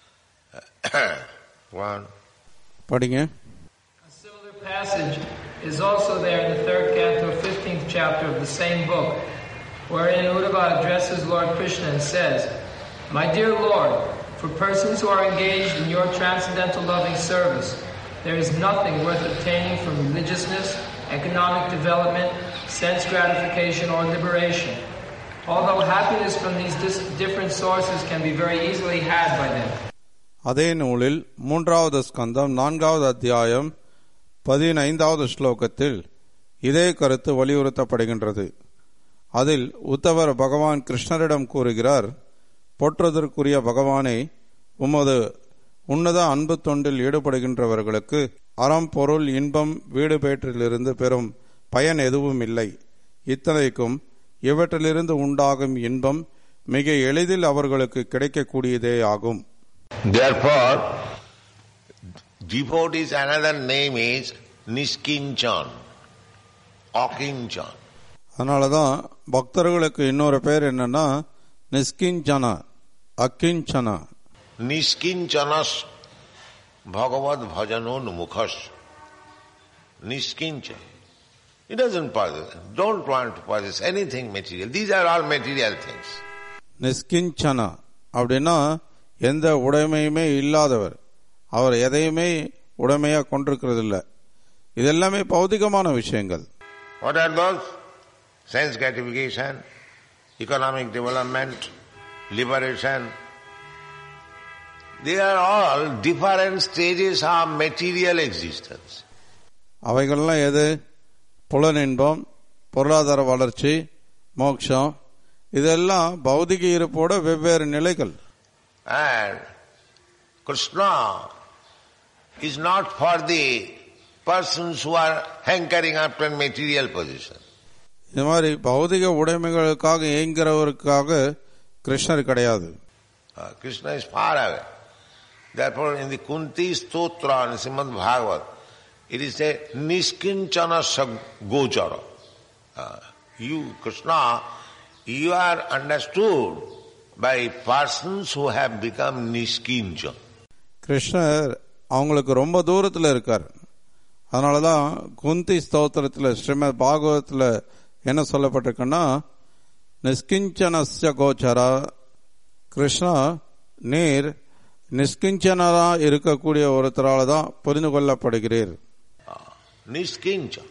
படிங்க. A similar passage is also there in the 3rd canto, 15th chapter of the same book, wherein Uddhava addresses Lord Krishna and says, "My dear Lord, for persons who are engaged in your transcendental loving service, there is nothing worth obtaining from religiousness, economic development, sense gratification, or liberation. Although happiness from these different sources can be very easily had by them." அதே நூலில் 3வது ஸ்கந்தம் 4வது அத்தியாயம் 15வது ஸ்லோகத்தில் இதே கருத்து வலியுறுத்தப்படுகின்றது. அதில் உத்தவர் பகவான் கிருஷ்ணரிடம் கூறுகிறார், போற்றுவதற்குரிய பகவானை, உமது உன்னத அன்பு தொண்டில் ஈடுபடுகின்றவர்களுக்கு அறம், பொருள், இன்பம், வீடு பேற்றிலிருந்து பெறும் பயன் எதுவும் இல்லை. இத்தனைக்கும் இவற்றிலிருந்து உண்டாகும் இன்பம் மிக எளிதில் அவர்களுக்கு கிடைக்கக்கூடியதே ஆகும். Therefore, devotees, another name is Niskinchan, Akinchan. அதனாலதான் பக்தர்களுக்கு இன்னொரு பேர் என்னன்னா நிஸ்கிஞ்சனா, அக்கிஞ்சனா. Niskinchanas Bhagavad Bhajanon Mukhas. Niskinchan. He doesn't possess, don't want to possess anything material. These are all material things. நிஸ்கிஞ்சனா அப்படின்னா எந்த உடைமையுமே இல்லாதவர். அவர் எதையுமே உடைமையா கொண்டிருக்கிறது இல்லை. இதெல்லாமே பௌதிகமான விஷயங்கள். What are those? Sense gratification, economic development, liberation. They are all different stages of material existence. அவைகள்லாம் எது? புலனின்பம், பொருளாதார வளர்ச்சி, மோட்சம், இதெல்லாம் பௌதிக இருப்போட வெவ்வேறு நிலைகள். And Krishna is not for the persons who are hankering after material position. இது மாதிரி பௌதிக உடைமைகளுக்காக ஏங்குறவருக்காக கிருஷ்ணர் கிடையாது. Krishna is far away. Therefore in the Kunti Stotra in Srimad Bhagavat, it is a Niskinchana Gochara. You, Krishna, you are understood by persons who have become Niskincha. கிருஷ்ணர் அவங்களுக்கு ரொம்ப தூரத்தில் இருக்கார். அதனாலதான் குந்தி ஸ்தோத்திரத்தில் ஸ்ரீமத் பாகவத்தில் என்ன சொல்லப்பட்டிருக்குன்னா, நிஸ்கிஞ்சனஸ்ய கோச்சரா, கிருஷ்ணா நீர் நிஸ்கிஞ்சனரா இருக்கக்கூடிய ஒருத்தரால தான் புரிந்து கொள்ளப்படுகிறீர். Niskincha.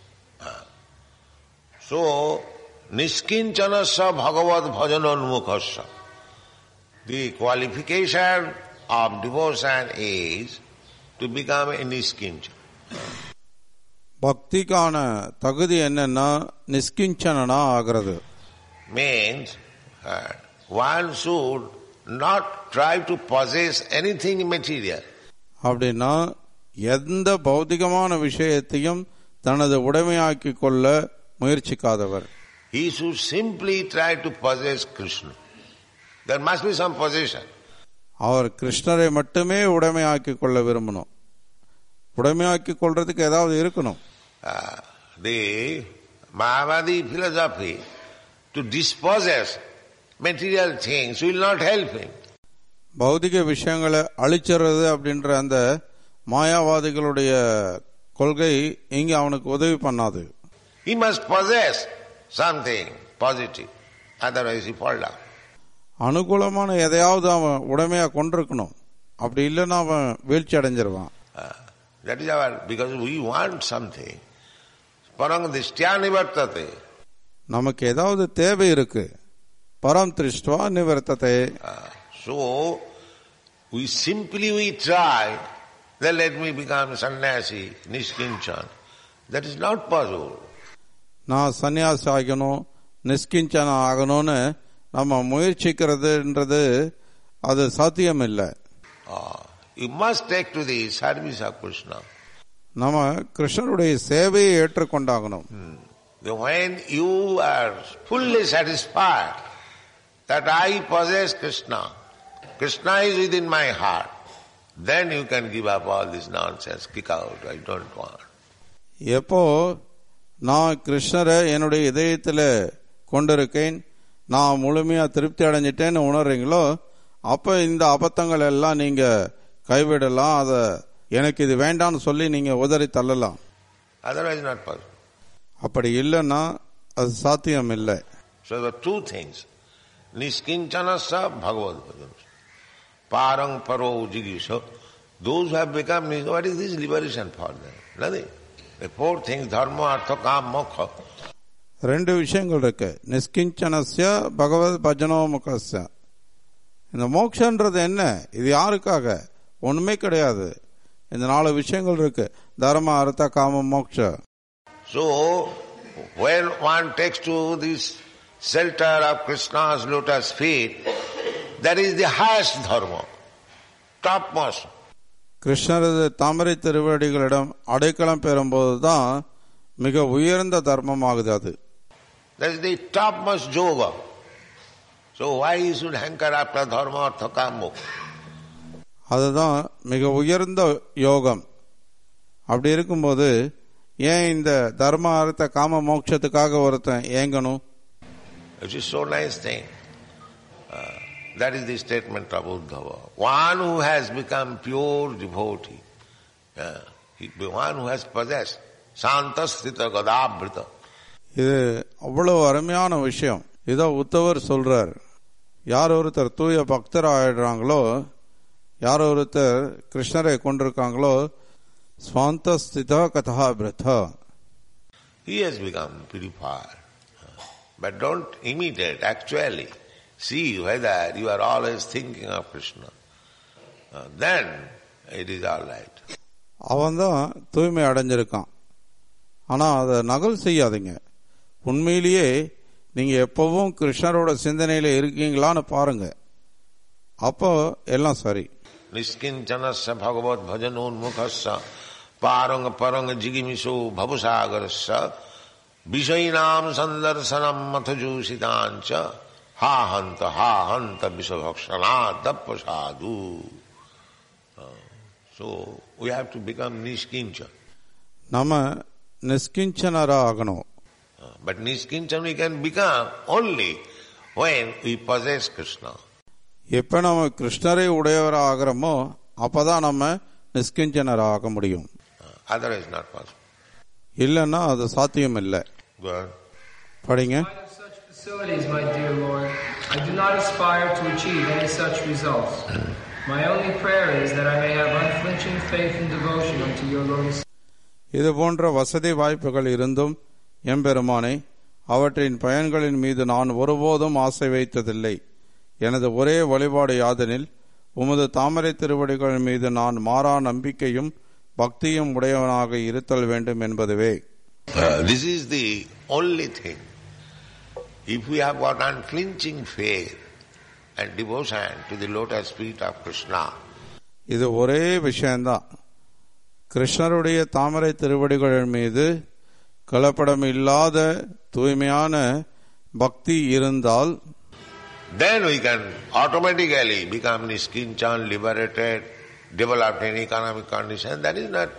So, Niskinchanasya Bhagavad Bhajanonmukhasya. The qualification of devotion is to become a Niskincha. பக்திக்கான தகுதி என்னன்னா நிஸ்கிஞ்சனா ஆகிறது. Means one should not try to possess anything material. அப்படின்னா எந்த பௌதிகமான விஷயத்தையும் தனது உடைமையாக்கி கொள்ள முயற்சிக்காதவர். He should simply try to possess Krishna. There must be some possession. அவர் கிருஷ்ணரை மட்டுமே உடைமையாக்கி கொள்ள விரும்பணும். உடைமையாக்கி கொள்றதுக்கு ஏதாவது இருக்கணும். The Mayavadi philosophy to dispossess material things will not help him. பௌதிக விஷயங்களை அழிச்சிடுறது அப்படின்ற அந்த மாயாவாதிகளுடைய கொள்கை இங்க அவனுக்கு உதவி பண்ணாது. He must possess something positive, otherwise he fall down. அனுகூலமான எதையாவது அவன் உடமையா கொண்டிருக்கணும், அப்படி இல்லைன்னா அவன் வீழ்ச்சி அடைஞ்சிருவான். That is our, because we want something. Parang drishtya nivartate. நமக்கு ஏதாவது தேவை இருக்கு. பரம் திருஷ்டுவா நிவர்த்ததே. So we simply try, then let me become sannyasi, niskinchan. That is not possible. நான் சன்னியாசி ஆகணும், நிஷ்கிஞ்சன ஆகணும்னு நம்ம முயற்சிக்கிறதுன்றது அது சாத்தியம் இல்லை. You must take to the service of Krishna. நம்ம கிருஷ்ணருடைய சேவையை ஏற்றுக்கொண்டாகணும். When you are fully satisfied that I possess Krishna, Krishna is within my heart, then you can give up all this nonsense, kick out, I don't want. எப்போ நான் கிருஷ்ணரை என்னுடைய இதயத்தில் கொண்டிருக்கேன், நான் முழுமையா திருப்தி அடைஞ்சிட்டேன்னு உணர்றீங்களோ, அப்ப இந்த அபத்தங்கள் எல்லாம் நீங்க கைவிடலாம். அத எனக்கு இது வேண்டாம்னு சொல்லி நீங்க உதறி தள்ளலாம். Otherwise not possible. அப்படி இல்லைன்னா அது சாத்தியம் இல்லை. So the two things, niskincanasa bhagavad bhajan, parang paro jigisa, those who have become, what is this liberation for them? Nothing. The four things, dharma, artha, kam, moksha. ரெண்டு விஷயங்கள் இருக்கு. நிஷ்கிஞ்சனஸ்ய பகவத் பஜனோ முகஸ்ய. இந்த மோக்ஷன்றது என்ன? இது யாருக்காக? ஒண்ணுமே கிடையாது. இந்த 4 விஷயங்கள் இருக்கு. தர்ம அர்த்த காம மோக்ஷ. So when one takes to this shelter of Krishna's lotus feet, that is the highest dharma, topmost. கிருஷ்ணரது தாமரை திருவடிகளிடம் அடைக்கலம் பெறும்போதுதான் மிக உயர்ந்த தர்மமாகுது அது. That is the topmost yoga. So why you should hanker after dharma, artha, kama, moksha? அதுதான் மிக உயர்ந்த யோகம். அப்படி இருக்கும்போது ஏன் இந்த தர்ம அர்த்த காம மோட்சத்துக்காக ஒருத்தன் ஏங்கணும்? It is so nice thing. That is the statement of Uddhava. One who has become pure devotee, one who has possessed santasthita gadabrita. இது அவ்வளவு அருமையான விஷயம். இதோ உத்தவர் சொல்றார், யார் ஒருத்தர் தூய பக்தர் ஆயிடுறாங்களோ, யார் ஒருத்தர் கிருஷ்ணரை கொண்டிருக்காங்களோ, ஸ்வாந்தஸ்திதா கதாபிரதா, he has become purified. But don't imitate, actually. See whether you are always thinking of Krishna. Then it is all right. அவன் தான் தூய்மை அடைஞ்சிருக்கான். ஆனா அதை நகல் செய்யாதீங்க. உண்மையிலேயே நீங்க எப்பவும் கிருஷ்ணரோட சிந்தனையில இருக்கீங்களான்னு பாருங்க, அப்போ எல்லாம் சரி. நிஷ்கிஞ்சனஸ்ய பகவத் பஜனோன்முகஸ்ய பாரங்க பரங்க ஜிகிமிஷோ பவசாகரஸ்ய விஷயினாம் சந்தர்சனம் மதஜூஷிதாஞ்ச ஹா ஹந்த விஷபக்ஷணாத் தப்பசாது. So we have to become nishkincha. நம்ம நிஷ்கிஞ்சனரா ஆகணும். But nishkinchan we can become only when we possess Krishna. எப்ப நம்ம கிருஷ்ணரை உடையவரா ஆகிறோமோ அப்பதான் நம்ம நிஷ்கிஞ்சனரா ஆக முடியும். Otherwise not possible. இல்லன்னா அது சாத்தியம் இல்லை. படிங்க. Such facilities, my dear Lord, I do not aspire to achieve any such results. My only prayer is that I may have unflinching faith and devotion unto your lotus. இது போன்ற வசதி வாய்ப்புகள் இருந்தும் எம்பெருமானே, அவற்றின் பயன்களின் மீது நான் ஒருபோதும் ஆசை வைத்ததில்லை. எனது ஒரே வழிபாடு யாதெனில் உமது தாமரை திருவடிகள் மீது நான் மாறா நம்பிக்கையும் பக்தியும் உடையவனாக இருத்தல் வேண்டும் என்பதுவே. This is the only thing. If we have got unflinching faith and devotion to the lotus feet of Krishna, இது ஒரே விஷயம்தான். கிருஷ்ணருடைய தாமரை திருவடிகள் மீது கலப்படம் இல்லாத தூய்மையான பக்தி இருந்தால், then we can automatically become niskinchan, liberated, develop any economic condition. That is not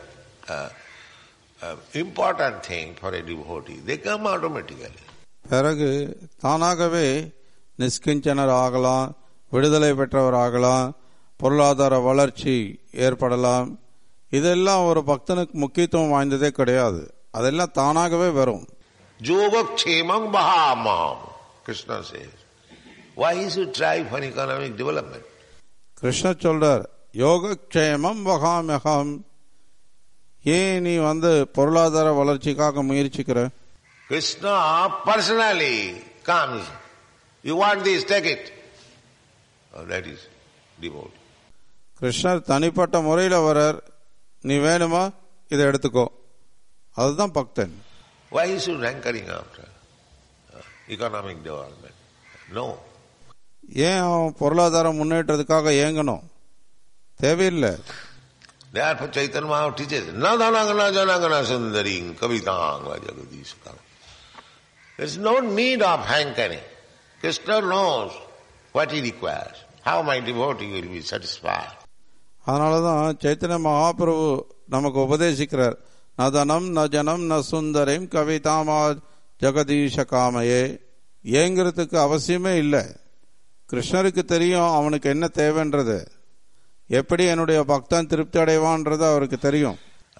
important thing for a devotee. They come automatically. பிறகு தானாகவே நிஷ்கிஞ்சனர் ஆகலாம், விடுதலை பெற்றவர் ஆகலாம், பொருளாதார வளர்ச்சி ஏற்படலாம். இதெல்லாம் ஒரு பக்தனுக்கு முக்கியத்துவம் வாய்ந்ததே கிடையாது. அதெல்லாம் தானாகவே வரும். Jogakshemam bahamam, Krishna says. Why he should try for economic development? கிருஷ்ணர் சொல்றார், யோகக்ஷேமம் வகாமகம், ஏன் நீ பொருளாதார வளர்ச்சிக்காக முயற்சிக்கிற? Krishna personally comes. You want this, take it. Oh, that is devotee. கிருஷ்ணர் தனிப்பட்ட முறையில் வரார், நீ வேணுமா இதை எடுத்துக்கோ, அதுதான் பக்தன். Why he should hankering after economic development? No. ஏன் அவன் பொருளாதார முன்னேற்றத்துக்காக ஏங்கணும்? தேவையில்லை. Therefore Chaitanya Mahaprabhu teaches, na dhanagana janagana sundaring kavitanga jagadishkam. There is no need of hankering. Krishna knows what he requires. How my devotee will be satisfied. அதனாலதான் சைத்தன்ய மகாபிரபு நமக்கு உபதேசிக்கிறார், நதனம் ந ஜனம் ந சுந்தரம் கவிதாமா ஜெகதீஷ காமையே. ஏங்கிறதுக்கு அவசியமே இல்லை. கிருஷ்ணருக்கு தெரியும் அவனுக்கு என்ன தேவைன்றது, எப்படி என்னுடைய பக்தன் திருப்தி அடைவான்றது அவருக்கு தெரியும்.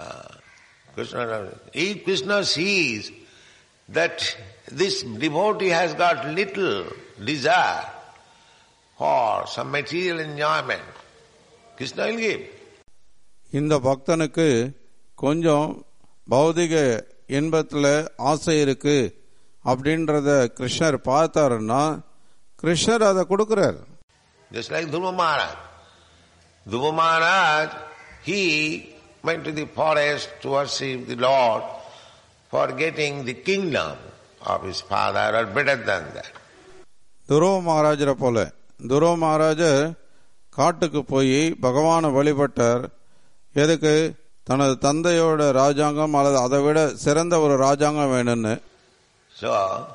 If Krishna sees that this devotee has got little desire for some material enjoyment, Krishna will give. இந்த பக்தனுக்கு கொஞ்சம் பௌதிக இன்பத்துல ஆசை இருக்கு அப்படின்றத கிருஷ்ணர் பார்த்தாருன்னா கிருஷ்ணர் அதை கொடுக்கிறார். Just like Dhruva Maharaj. Dhruva Maharaj, he went to the forest to worship the Lord for getting the kingdom of his father or better than that. துருவ மகாராஜரை போல துருவ மகாராஜர் காட்டுக்கு போய் பகவானை வழிபட்டார். எதுக்கு? தனது தந்தையோட ராஜாங்கம் அல்லது அதை விட சிறந்த ஒரு ராஜாங்கம் வேணும்னு. So,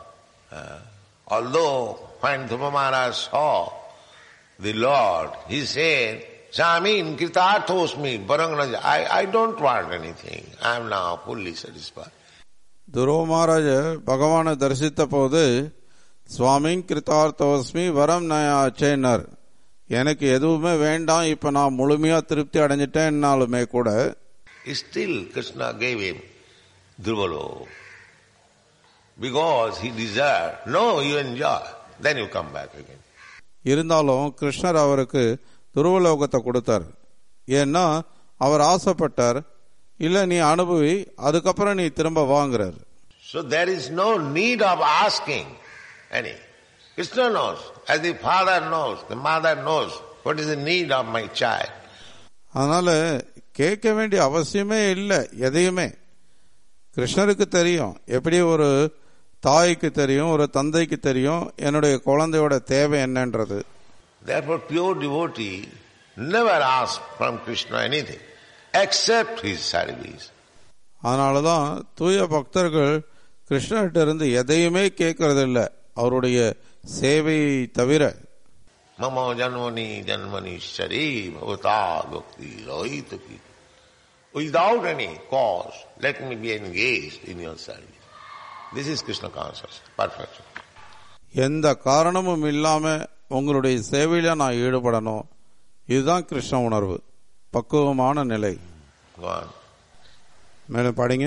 although when Dhruva Maharaj saw the Lord, he said, Swamin kritarthosmi baranganaja, I don't want anything. I am now fully satisfied. துருவ மகாராஜர் பகவானை தரிசித்த போது சுவாமி கிருத்தார்த்தோஸ்மி வரம் நயாச்சேனர், எனக்கு எதுவுமே வேண்டாம், இப்ப நான் முழுமையா திருப்தி அடைஞ்சிட்டேன்னாலுமே கூட Still Krishna gave him Dhruvalo because he desired. No, you enjoy, then you come back again. இருந்தாலும் கிருஷ்ணர் அவருக்கு துருவலோகத்தை கொடுத்தார். ஏன்னா அவர் ஆசைப்பட்டார். இல்ல நீ அனுபவி, அதுக்கப்புறம் நீ திரும்ப வாங்குறார். So there is no need of asking any. Krishna knows, as the father knows, the mother knows what is the need of my child. அதனால கேட்க வேண்டிய அவசியமே இல்லை. எதையுமே கிருஷ்ணருக்கு தெரியும். எப்படி ஒரு தாய்க்கு தெரியும், ஒரு தந்தைக்கு தெரியும் என்னுடைய குழந்தையோட தேவை என்னன்றது. Therefore pure devotee never asks from Krishna anything except his service. அதனாலதான் தூய பக்தர்கள் கிருஷ்ணர்கிட்ட இருந்து எதையுமே கேட்கறது இல்லை, அவருடைய சேவையை தவிர. Mama janmani janmani shari bhavata bhakti rohitaki. Without any cause, let me be engaged in your service. This is Krishna consciousness, perfection. எந்த காரணமும் இல்லாம உங்களுடைய சேவையில நான் ஈடுபடணும், இதுதான் கிருஷ்ண உணர்வு, பக்குவமான நிலை. மேலும் படிங்க.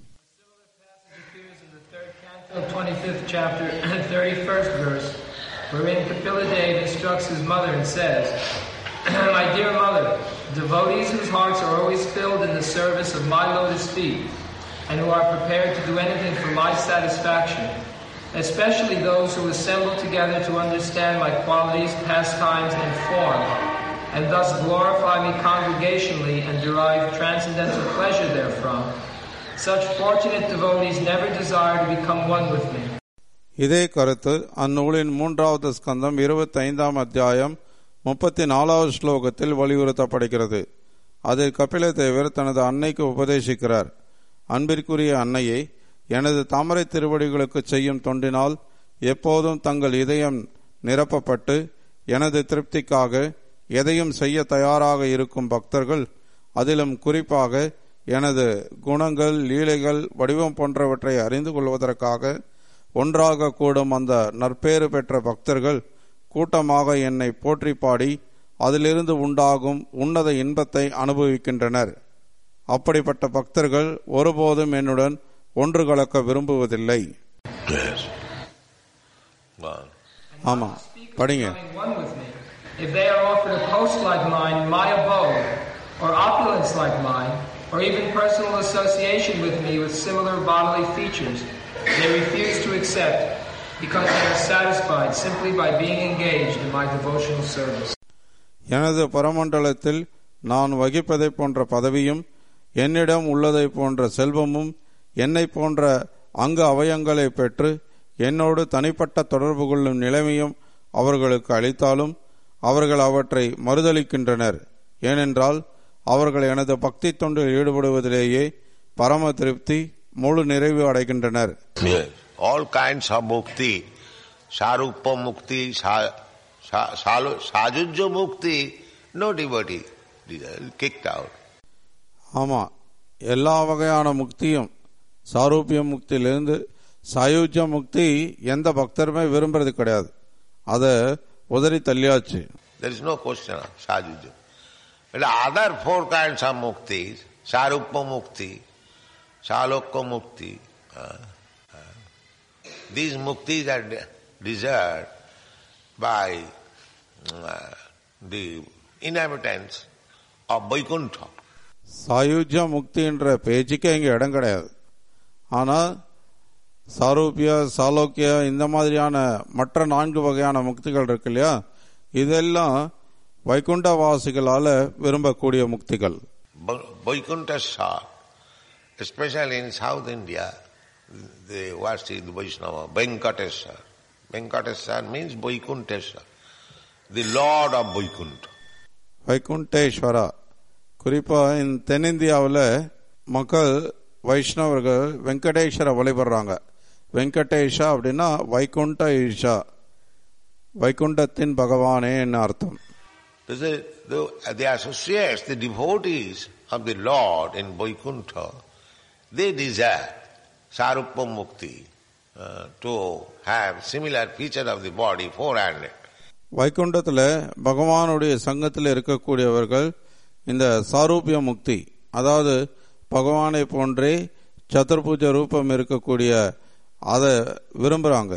25th chapter, 31st verse, wherein Kapila Dev instructs his mother and says, My dear mother, devotees whose hearts are always filled in the service of my lotus feet, and who are prepared to do anything for my satisfaction, especially those who assemble together to understand my qualities, pastimes, and form, and thus glorify me congregationally and derive transcendental pleasure therefrom, such fortunate devotees never desire to become one with me. இதே கருத்து அந்நூலின் 3வது ஸ்கந்தம் 25ஆம் அத்தியாயம் 34வது ஸ்லோகத்தில் வலியுறுத்தப்படுகிறது. அதில் கபில தேவர் தனது அன்னைக்கு உபதேசிக்கிறார். அன்பிற்குரிய அன்னையை, எனது தாமரை திருவடிகளுக்கு செய்யும் தொண்டினால் எப்போதும் தங்கள் இதயம் நிரப்பப்பட்டு எனது திருப்திக்காக எதையும் செய்ய தயாராக இருக்கும் பக்தர்கள், அதிலும் குறிப்பாக எனது குணங்கள், லீலைகள், வடிவம் போன்றவற்றை அறிந்து கொள்வதற்காக ஒன்றாக கூடும் அந்த நற்பேறு பெற்ற பக்தர்கள் கூட்டமாக என்னை போற்றி பாடி அதிலிருந்து உண்டாகும் உன்னத இன்பத்தை அனுபவிக்கின்றனர். அப்படிப்பட்ட பக்தர்கள் ஒருபோதும் என்னுடன் ஒன்று கலக்க விரும்புவதில்லை. Yes. ஆமா, படிங்க. becoming one with me. If they are offered a post like mine in my abode, or opulence like mine, or even personal association with me with similar bodily features, they refuse to accept because they are satisfied simply by being engaged in my devotional service. எனது பரமண்டலத்தில் நான் வகிப்பதை போன்ற பதவியும் என்னிடம் உள்ளதை போன்ற செல்வமும் என்னை போன்ற அங்க அவயங்களை பெற்று என்னோடு தனிப்பட்ட தொடர்பு கொள்ளும் நிலைமையும் அவர்களுக்கு அளித்தாலும் அவர்கள் அவற்றை மறுதளிக்கின்றனர். ஏனென்றால் அவர்கள் எனது பக்தி தொண்டில் ஈடுபடுவதிலேயே பரம திருப்தி முழு நிறைவு அடைகின்றனர். All kinds of mukti, sarupa mukti, sajujya mukti, no devotee kicked out. ஆமா, எல்லா வகையான முக்தியும் சாரூபிய முக்தியிலிருந்து சாயுஜ்ய முக்தி எந்த பக்தருமே விரும்புறது கிடையாது. அதை உதறி தள்ளியாச்சு. There is no question of sajujya. But other four kinds of mukti, sarupa mukti, salokya mukti, these muktis are desired by the inhabitants of Vaikuntha. சாயுஜ்ய முக்தி என்ற பேச்சுக்கே இங்க இடம் கிடையாது. ஆனா சாரூபிய சாலோக்கிய இந்த மாதிரியான மற்ற 4 வகையான முக்திகள் இருக்கு இல்லையா, இதெல்லாம் வைகுண்டவாசிகளால விரும்பக்கூடிய முக்திகள். Vaikunteswar, especially in South India, they worship the Vaishnava, Venkateswar. Venkateswar means Vaikunteswar, the Lord of Vaikuntha. வைகுண்டேஸ்வரா, குறிப்பா இந்த தென்னிந்தியாவில் மக்கள் வைஷ்ணவர்கள் வெங்கடேஸ்வர வழிபடுறாங்க. வெங்கடேஷா அப்படின்னா வைகுண்ட ஈஷா, வைகுண்டத்தின் பகவானே என்ன அர்த்தம். They associate the devotees of the Lord in Vaikuntha. They desire Sarupa Mukti to have similar feature of the body, 400. வைகுண்டத்தில் பகவானுடைய சங்கத்தில் இருக்கக்கூடியவர்கள் இந்த சாரூபிய முக்தி, அதாவது பகவானை போன்றே சதுர்புஜ ரூபம் இருக்கக்கூடிய அதை விரும்புறாங்க.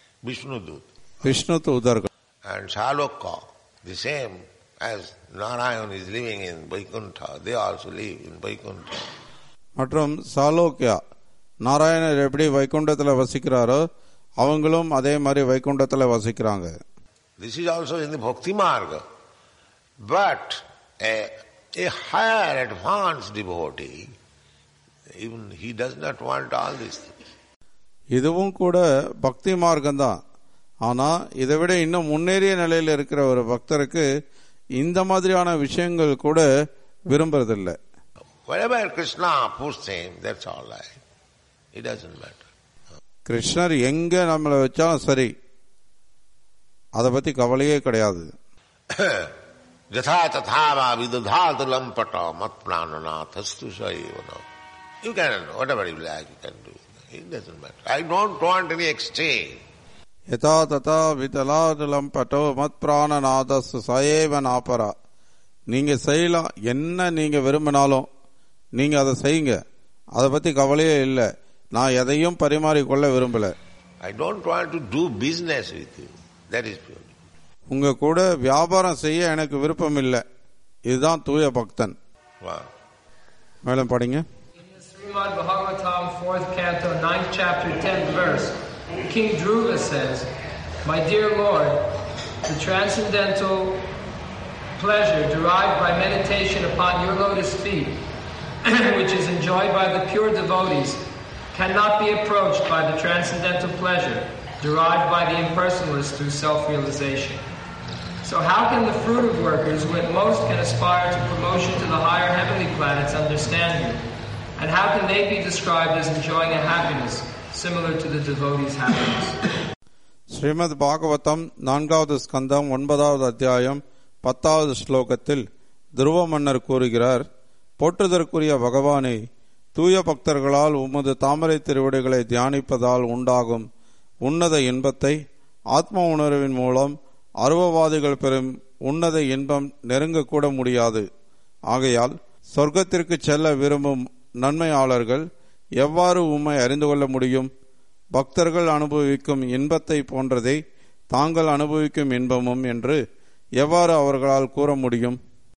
விஷ்ணு தூதர்கள். And Salokya, the same as Narayan is living in Vaikuntha, they also live in Vaikuntha. மற்றும் சாலோக்கியா, நாராயணர் எப்படி வைகுண்டத்தில் வசிக்கிறாரோ அவங்களும் அதே மாதிரி வைகுண்டத்தில் வசிக்கிறாங்க. This is also in the Bhakti Marga. But a higher advanced devotee, even he does not want all these things. இதுவும் கூட பக்தி மார்க்கம் தான். ஆனா இதை விட இன்னும் முன்னேறிய நிலையில் இருக்கிற ஒரு பக்தருக்கு இந்த மாதிரியான விஷயங்கள் கூட விரும்புறதில்லை. Wherever Krishna puts him, that's all right. It doesn't matter. கிருஷ்ணர் எங்க நம்மளை வச்சாலும் சரி, அதை பத்தி கவலையே கிடையாது. Jatha tathava vidadhatu lampata mat prananathasthu saivana. You can, whatever you like, you can do. It doesn't matter. I don't want any exchange. யதா ததா விதலாதுலம் பட்டோ மத் பிராணநாதஸ்து சயேவனாபரா. நீங்க செய்யலாம், என்ன நீங்க விரும்பினாலும் நீங்க அதை செய்யுங்க, அதை பத்தி கவலையே இல்லை. நான் எதையும் பரிமாறிக்கொள்ள விரும்பல. I don't want to do business with you. That is pure. உங்க கூட வியாபாரம் செய்ய எனக்கு விருப்பம் இல்லை. இதுதான் தூய பக்தன். மேலும் படிங்க. Srimad Bhagavatam, 4th canto, 9th chapter, 10th verse, King Dhruva says, "My dear Lord, the transcendental pleasure derived by meditation upon your lotus feet, which is enjoyed by the pure devotees, cannot be approached by the transcendental pleasure derived by the impersonalists through self-realization. So how can the fruit of workers who at most can aspire to promotion to the higher heavenly planets understand you? And how can they be described as enjoying a happiness similar to the devotees' happiness?" Srimad Bhagavatam 4வது ஸ்கந்தம் 9வது அத்தியாயம் 10வது ஸ்லோகத்தில் துருவ மன்னர் கூறுகிறார், போற்றுதற்குரிய பகவானே, தூய பக்தர்களால் உமது தாமரை திருவடிகளை தியானிப்பதால் உண்டாகும் உன்னத இன்பத்தை ஆத்ம உணர்வின் மூலம் அருவவாதிகள் பெறும் உன்னத இன்பம் நெருங்கக்கூட முடியாது. ஆகையால் சொர்க்கத்திற்கு செல்ல விரும்பும் நன்மையாளர்கள் எவ்வாறு உம்மை அறிந்து கொள்ள முடியும்? பக்தர்கள் அனுபவிக்கும் இன்பத்தை போன்றதை தாங்கள் அனுபவிக்கும் இன்பமும் என்று எவ்வாறு அவர்களால் கூற முடியும்?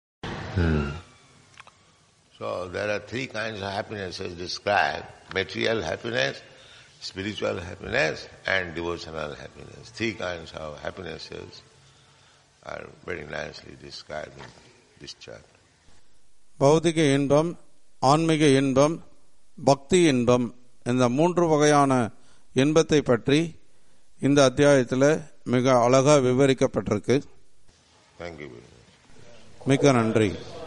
So there are three kinds of happinesses described: material happiness, spiritual happiness and devotional happiness. Three kinds of happinesses are very nicely described in this chapter. பௌதிக இன்பம், ஆன்மீக இன்பம், பக்தி இன்பம், இந்த மூன்று வகையான இன்பத்தை பற்றி இந்த அத்தியாயத்தில் மிக அழகா விவரிக்கப்பட்டிருக்கு. Thank you. மிக்க நன்றி.